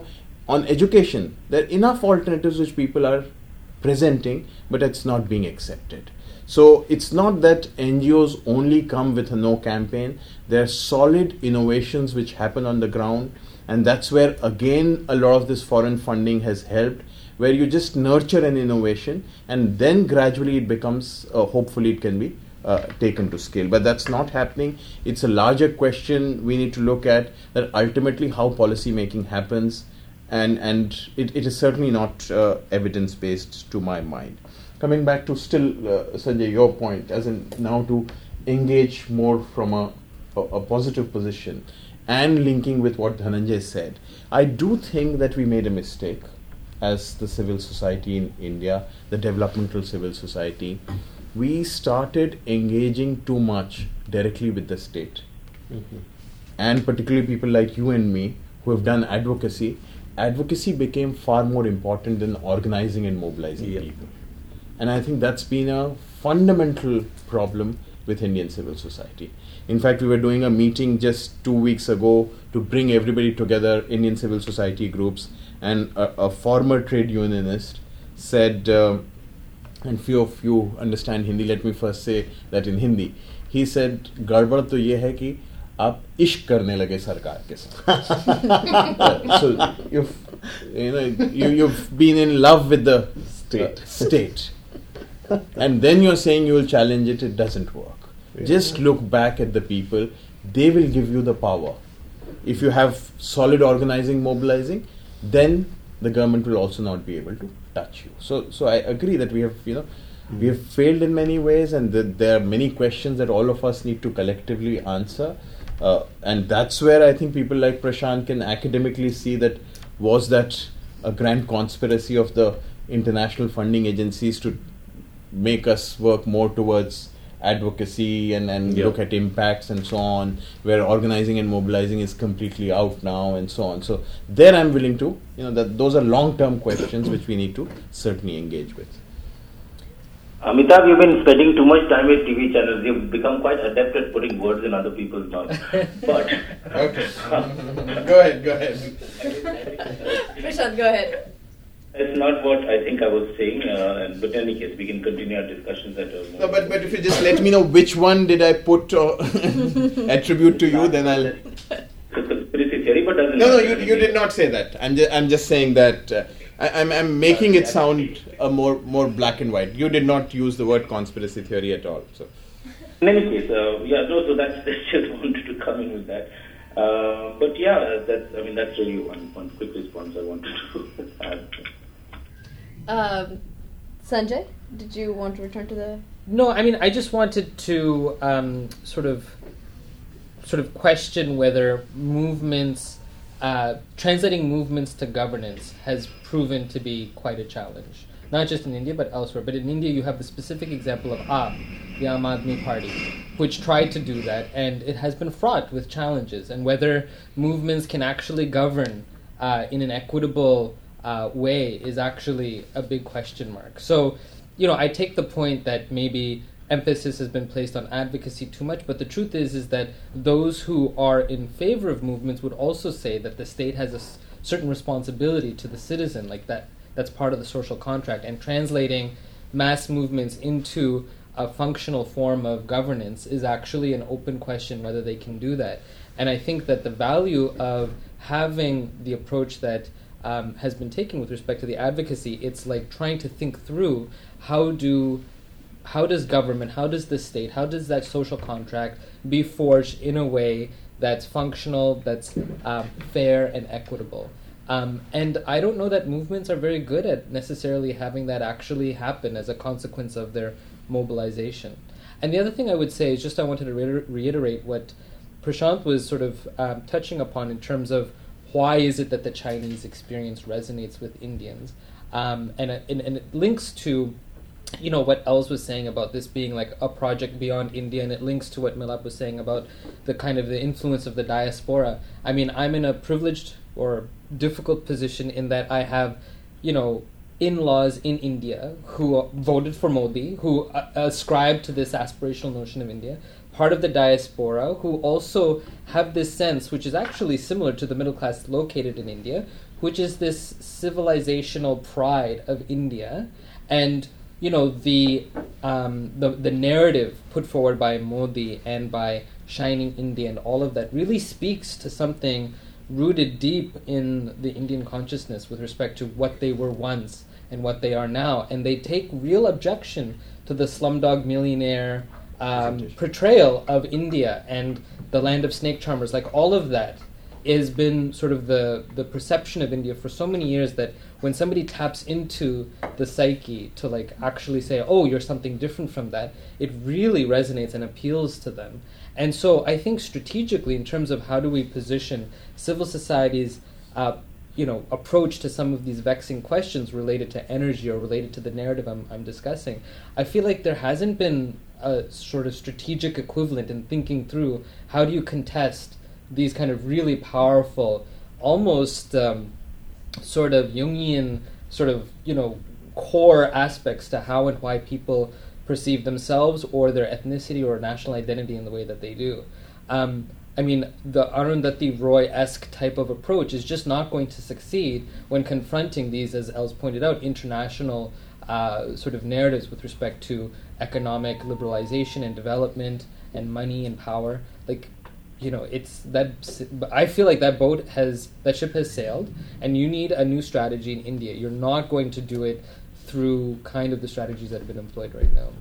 Speaker 3: on education, there are enough alternatives which people are presenting, but it's not being accepted. So it's not that N G Os only come with a no campaign. There are solid innovations which happen on the ground, and that's where again a lot of this foreign funding has helped, where you just nurture an innovation and then gradually it becomes, uh, hopefully it can be uh, taken to scale. But that's not happening. It's a larger question we need to look at, that ultimately how policy making happens, and, and it, it is certainly not uh, evidence based to my mind. Coming back to still, uh, Sanjay, your point, as in now to engage more from a, a, a positive position and linking with what Dhananjay said, I do think that we made a mistake as the civil society in India, the developmental civil society. We started engaging too much directly with the state. Mm-hmm. And particularly people like you and me who have done advocacy, advocacy became far more important than organizing and mobilizing yeah. people. And I think that's been a fundamental problem with Indian civil society. In fact, we were doing a meeting just two weeks ago to bring everybody together, Indian civil society groups, and a, a former trade unionist said, uh, and few of you understand Hindi, let me first say that in Hindi. He said, "Gadbad to ye hai ki aap ishq karne lage sarkar ke saath." So you've, you know, you, you've been in love with the state. Uh, state. And then you're saying you will challenge it, it doesn't work. Yeah. Just look back at the people, they will give you the power. If you have solid organizing, mobilizing, then the government will also not be able to touch you. So so I agree that we have, you know, mm-hmm. we have failed in many ways, and th- there are many questions that all of us need to collectively answer. Uh, and that's where I think people like Prashant can academically see that was that a grand conspiracy of the international funding agencies to make us work more towards advocacy and, and yeah. look at impacts and so on, where organizing and mobilizing is completely out now and so on. So there I'm willing to, you know, that those are long-term questions which we need to certainly engage with.
Speaker 4: Amitabh, you've been spending too much time with T V channels. You've become quite adept at putting words in other people's mouths. But
Speaker 3: okay, go ahead, go ahead.
Speaker 2: Prashant, go ahead.
Speaker 4: It's not what I think I was saying, uh, but in any case, we can continue our discussions at a
Speaker 3: No, but, but if you just let me know which one did I put or attribute to you, then I'll...
Speaker 4: Conspiracy theory, but doesn't...
Speaker 3: No, no, you, you did not say that. I'm just, I'm just saying that uh, I, I'm, I'm making it sound uh, more, more black and white. You did not use the word conspiracy theory at all. So.
Speaker 4: In any case, uh, yeah, no, so that's, that's just wanted to come in with that. Uh, but yeah, that's, I mean, that's really one, one quick response I wanted to add.
Speaker 2: Um, Sanjay, did you want to return to the...
Speaker 7: No, I mean, I just wanted to um, sort of sort of question whether movements, uh, translating movements to governance has proven to be quite a challenge. Not just in India, but elsewhere. But in India, you have the specific example of A A P, the Aam Aadmi Party, which tried to do that, and it has been fraught with challenges. And whether movements can actually govern uh, in an equitable Uh, way is actually a big question mark. So, you know, I take the point that maybe emphasis has been placed on advocacy too much, but the truth is is that those who are in favor of movements would also say that the state has a s- certain responsibility to the citizen, like that that's part of the social contract, and translating mass movements into a functional form of governance is actually an open question whether they can do that. And I think that the value of having the approach that Um, has been taken with respect to the advocacy, it's like trying to think through how do, how does government, how does the state, how does that social contract be forged in a way that's functional, that's um, fair and equitable. Um, and I don't know that movements are very good at necessarily having that actually happen as a consequence of their mobilization. And the other thing I would say is just I wanted to reiter- reiterate what Prashant was sort of um, touching upon in terms of why is it that the Chinese experience resonates with Indians? Um, and, uh, and and it links to, you know, what Els was saying about this being like a project beyond India, and it links to what Milap was saying about the kind of the influence of the diaspora. I mean, I'm in a privileged or difficult position in that I have, you know, in-laws in India who voted for Modi, who uh, ascribe to this aspirational notion of India. part of the diaspora who also have this sense, which is actually similar to the middle class located in India, which is this civilizational pride of India, and you know the um, the the narrative put forward by Modi and by Shining India and all of that really speaks to something rooted deep in the Indian consciousness with respect to what they were once and what they are now, and they take real objection to the Slumdog Millionaire um, portrayal of India and the land of snake charmers. Like all of that has been sort of the, the perception of India for so many years that when somebody taps into the psyche to like actually say, oh, you're something different from that, it really resonates and appeals to them. And so I think strategically, in terms of how do we position civil society's uh, you know, approach to some of these vexing questions related to energy or related to the narrative I'm, I'm discussing, I feel like there hasn't been a sort of strategic equivalent in thinking through how do you contest these kind of really powerful, almost um, sort of Jungian sort of, you know, core aspects to how and why people perceive themselves or their ethnicity or national identity in the way that they do. Um, I mean, the Arundhati Roy-esque type of approach is just not going to succeed when confronting these, as Els pointed out, international uh, sort of narratives with respect to economic liberalization and development and money and power. Like, you know, it's that. I feel like that boat has, that ship has sailed, and you need a new strategy in India. You're not going to do it through kind of the strategies that have been employed right now.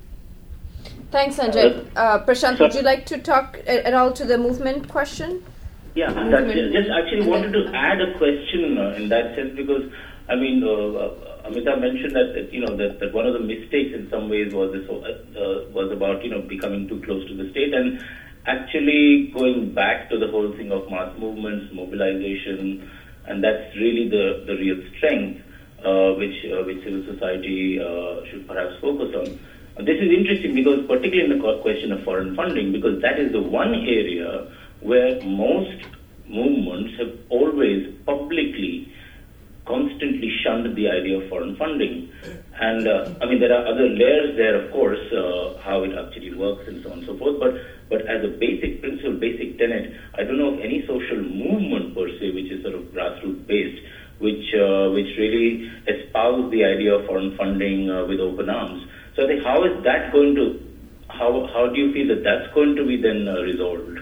Speaker 2: Thanks, Sanjay. Uh, Prashant, would you like to talk at, at all to the movement question?
Speaker 4: Yeah, that's it. Just actually wanted to add a question uh, in that sense, because I mean, uh, uh, Amitabh mentioned that, that you know that, that one of the mistakes in some ways was this uh, was about you know becoming too close to the state and actually going back to the whole thing of mass movements, mobilization, and that's really the, the real strength uh, which uh, which civil society uh, should perhaps focus on. And this is interesting because particularly in the question of foreign funding, because that is the one area where most movements have always publicly, constantly shunned the idea of foreign funding. And uh, I mean, there are other layers there, of course, uh, how it actually works and so on and so forth. But but as a basic principle, basic tenet, I don't know of any social movement per se, which is sort of grassroots based, which uh, which really espouse the idea of foreign funding uh, with open arms. So I think how is that going to, how how do you feel that that's going to be then uh, resolved?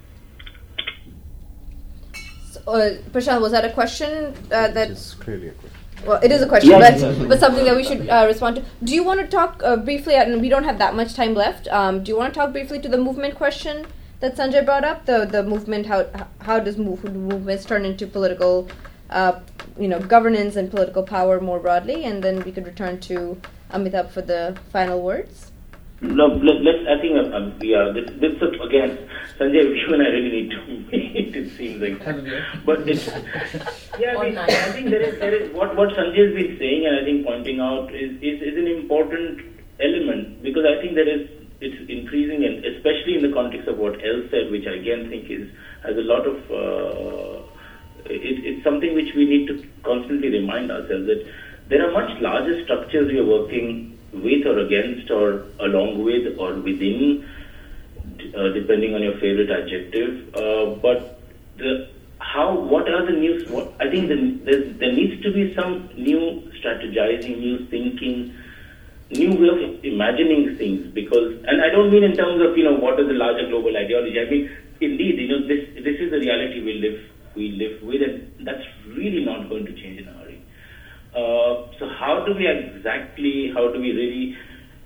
Speaker 2: So, uh, Prashant, was that a question uh, that?
Speaker 3: It's clearly a question.
Speaker 2: Well, it is a question,
Speaker 4: Yeah,
Speaker 2: but
Speaker 4: yeah.
Speaker 2: but something that we should uh, respond to. Do you want to talk uh, briefly? And we don't have that much time left. Um, do you want to talk briefly to the movement question that Sanjay brought up? The the movement, how how does move, movements turn into political, uh, you know, governance and political power more broadly? And then we could return to Amitabh for the final words.
Speaker 4: No, let, let's. I think um, um, yeah. This, this is, again, Sanjay, you and I really need to meet. It seems like, but it's, yeah. I mean, I think there is there is what what Sanjay has been saying, and I think pointing out is, is is an important element, because I think there is it's increasing, and especially in the context of what Els said, which I again think is has a lot of. Uh, it, it's something which we need to constantly remind ourselves that there are much larger structures we are working with or against or along with or within, uh, depending on your favorite adjective. Uh, but the how what are the new? What, I think the, there needs to be some new strategizing, new thinking, new way of imagining things. Because, and I don't mean in terms of you know what is the larger global ideology. I mean, indeed, you know this this is the reality we live we live with, and that's really not going to change in a hurry. Uh, so how do we exactly, how do we really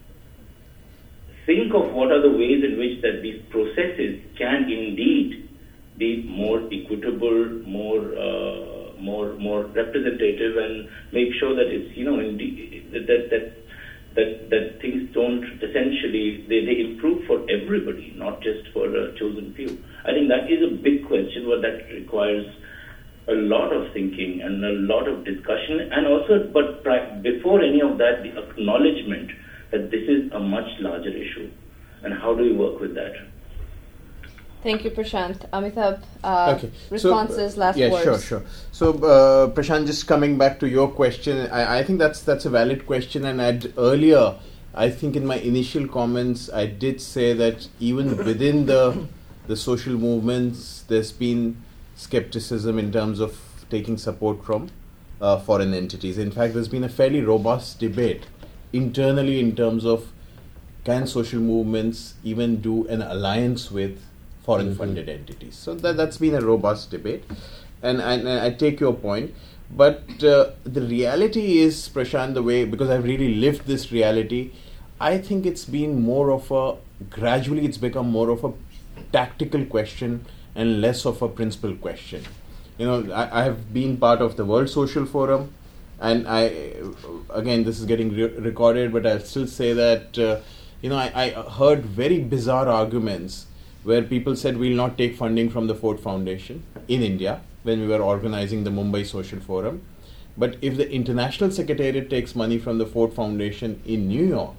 Speaker 4: think of what are the ways in which that these processes can indeed be more equitable, more uh, more more representative, and make sure that it's, you know, indeed, that, that, that, that, that things don't essentially, they, they improve for everybody, not just for a chosen few. I think that is a big question, but that requires a lot of thinking and a lot of discussion, and also, but pri- before any of that, the acknowledgement that this is a much larger issue, and how do we work with that?
Speaker 2: Thank you, Prashant. Amitabh, uh,
Speaker 3: okay.
Speaker 2: responses,
Speaker 3: so, uh,
Speaker 2: last
Speaker 3: yeah,
Speaker 2: words.
Speaker 3: sure, sure. So, uh, Prashant, just coming back to your question, I, I think that's that's a valid question, and I'd earlier I think in my initial comments, I did say that even within the the social movements, there's been skepticism in terms of taking support from uh, foreign entities. In fact, there's been a fairly robust debate internally in terms of can social movements even do an alliance with foreign mm-hmm. funded entities. So that, that's been a robust debate. And, and, and I take your point. But uh, the reality is, Prashant, the way, because I've really lived this reality, I think it's been more of a, gradually it's become more of a tactical question and less of a principal question. You know, I, I have been part of the World Social Forum, and I, again, this is getting re- recorded, but I'll still say that, uh, you know, I, I heard very bizarre arguments where people said we'll not take funding from the Ford Foundation in India when we were organizing the Mumbai Social Forum. But if the International Secretariat takes money from the Ford Foundation in New York,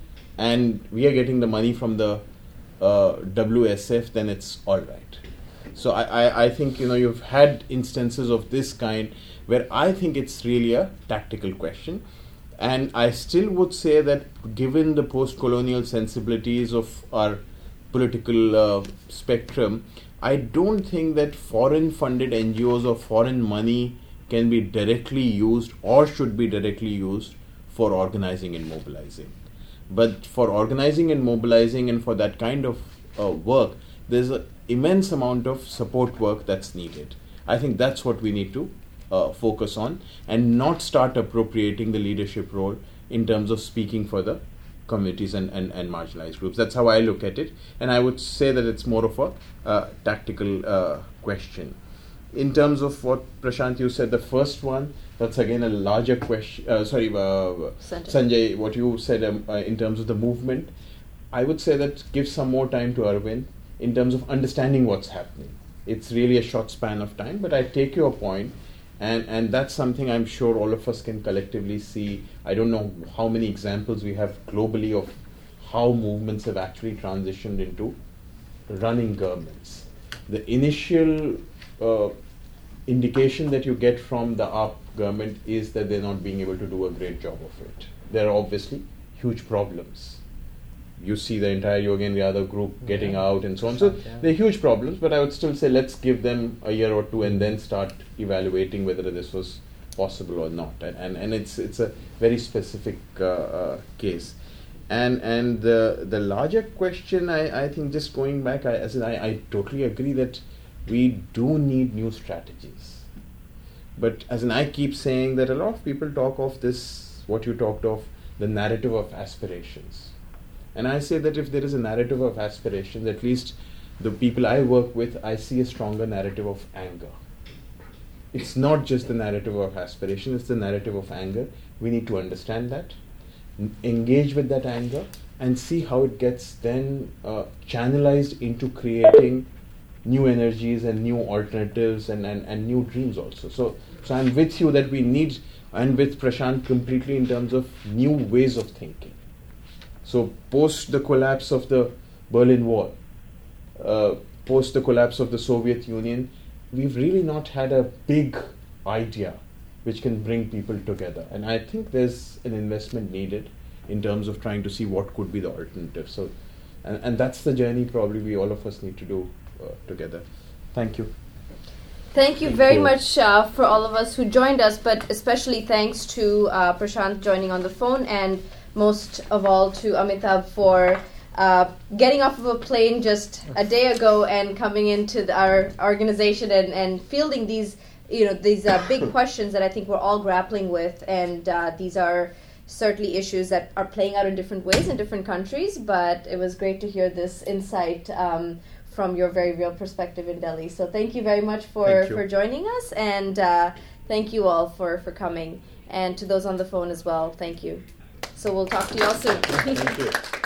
Speaker 3: and we are getting the money from the uh, W S F, then it's all right. So I, I, I think, you know, you've had instances of this kind where I think it's really a tactical question. And I still would say that given the post-colonial sensibilities of our political uh, spectrum, I don't think that foreign funded N G Os or foreign money can be directly used or should be directly used for organizing and mobilizing. But for organizing and mobilizing and for that kind of uh, work, there's an immense amount of support work that's needed. I think that's what we need to uh, focus on and not start appropriating the leadership role in terms of speaking for the communities and, and, and marginalized groups. That's how I look at it. And I would say that it's more of a uh, tactical uh, question. In terms of what Prashant, you said, the first one, that's again a larger question. Uh, sorry, uh, Sanjay, what you said um, uh, in terms of the movement, I would say that give some more time to Arvind in terms of understanding what's happening. It's really a short span of time, but I take your point, and, and that's something I'm sure all of us can collectively see. I don't know how many examples we have globally of how movements have actually transitioned into running governments. The initial uh, indication that you get from the A P government is that they're not being able to do a great job of it. There are obviously huge problems. You see the entire Yogen Yadav group getting yeah. out and so on. So yeah. there are huge problems, but I would still say let's give them a year or two and then start evaluating whether this was possible or not. And and, and it's it's a very specific uh, uh, case. And and the the larger question, I, I think just going back, I, as in I, I totally agree that we do need new strategies. But as in I keep saying that a lot of people talk of this, what you talked of, the narrative of aspirations. And I say that if there is a narrative of aspirations, at least the people I work with, I see a stronger narrative of anger. It's not just the narrative of aspiration, it's the narrative of anger. We need to understand that, n- engage with that anger, and see how it gets then uh, channelized into creating new energies and new alternatives and, and, and new dreams also. So, so I'm with you that we need, and with Prashant completely in terms of new ways of thinking. So post the collapse of the Berlin Wall, uh, post the collapse of the Soviet Union, we've really not had a big idea which can bring people together. And I think there's an investment needed in terms of trying to see what could be the alternative. So, and, and that's the journey probably we all of us need to do uh, together. Thank you.
Speaker 2: Thank you Thank very you. much uh, for all of us who joined us, but especially thanks to uh, Prashant joining on the phone, and most of all to Amitabh for uh, getting off of a plane just a day ago and coming into the, our organization and, and fielding these, you know, these uh, big questions that I think we're all grappling with. And uh, these are certainly issues that are playing out in different ways in different countries, but it was great to hear this insight um, from your very real perspective in Delhi. So thank you very much for, for joining us, and uh, thank you all for, for coming. And to those on the phone as well, thank you. So we'll talk to you all soon.
Speaker 3: Thank you.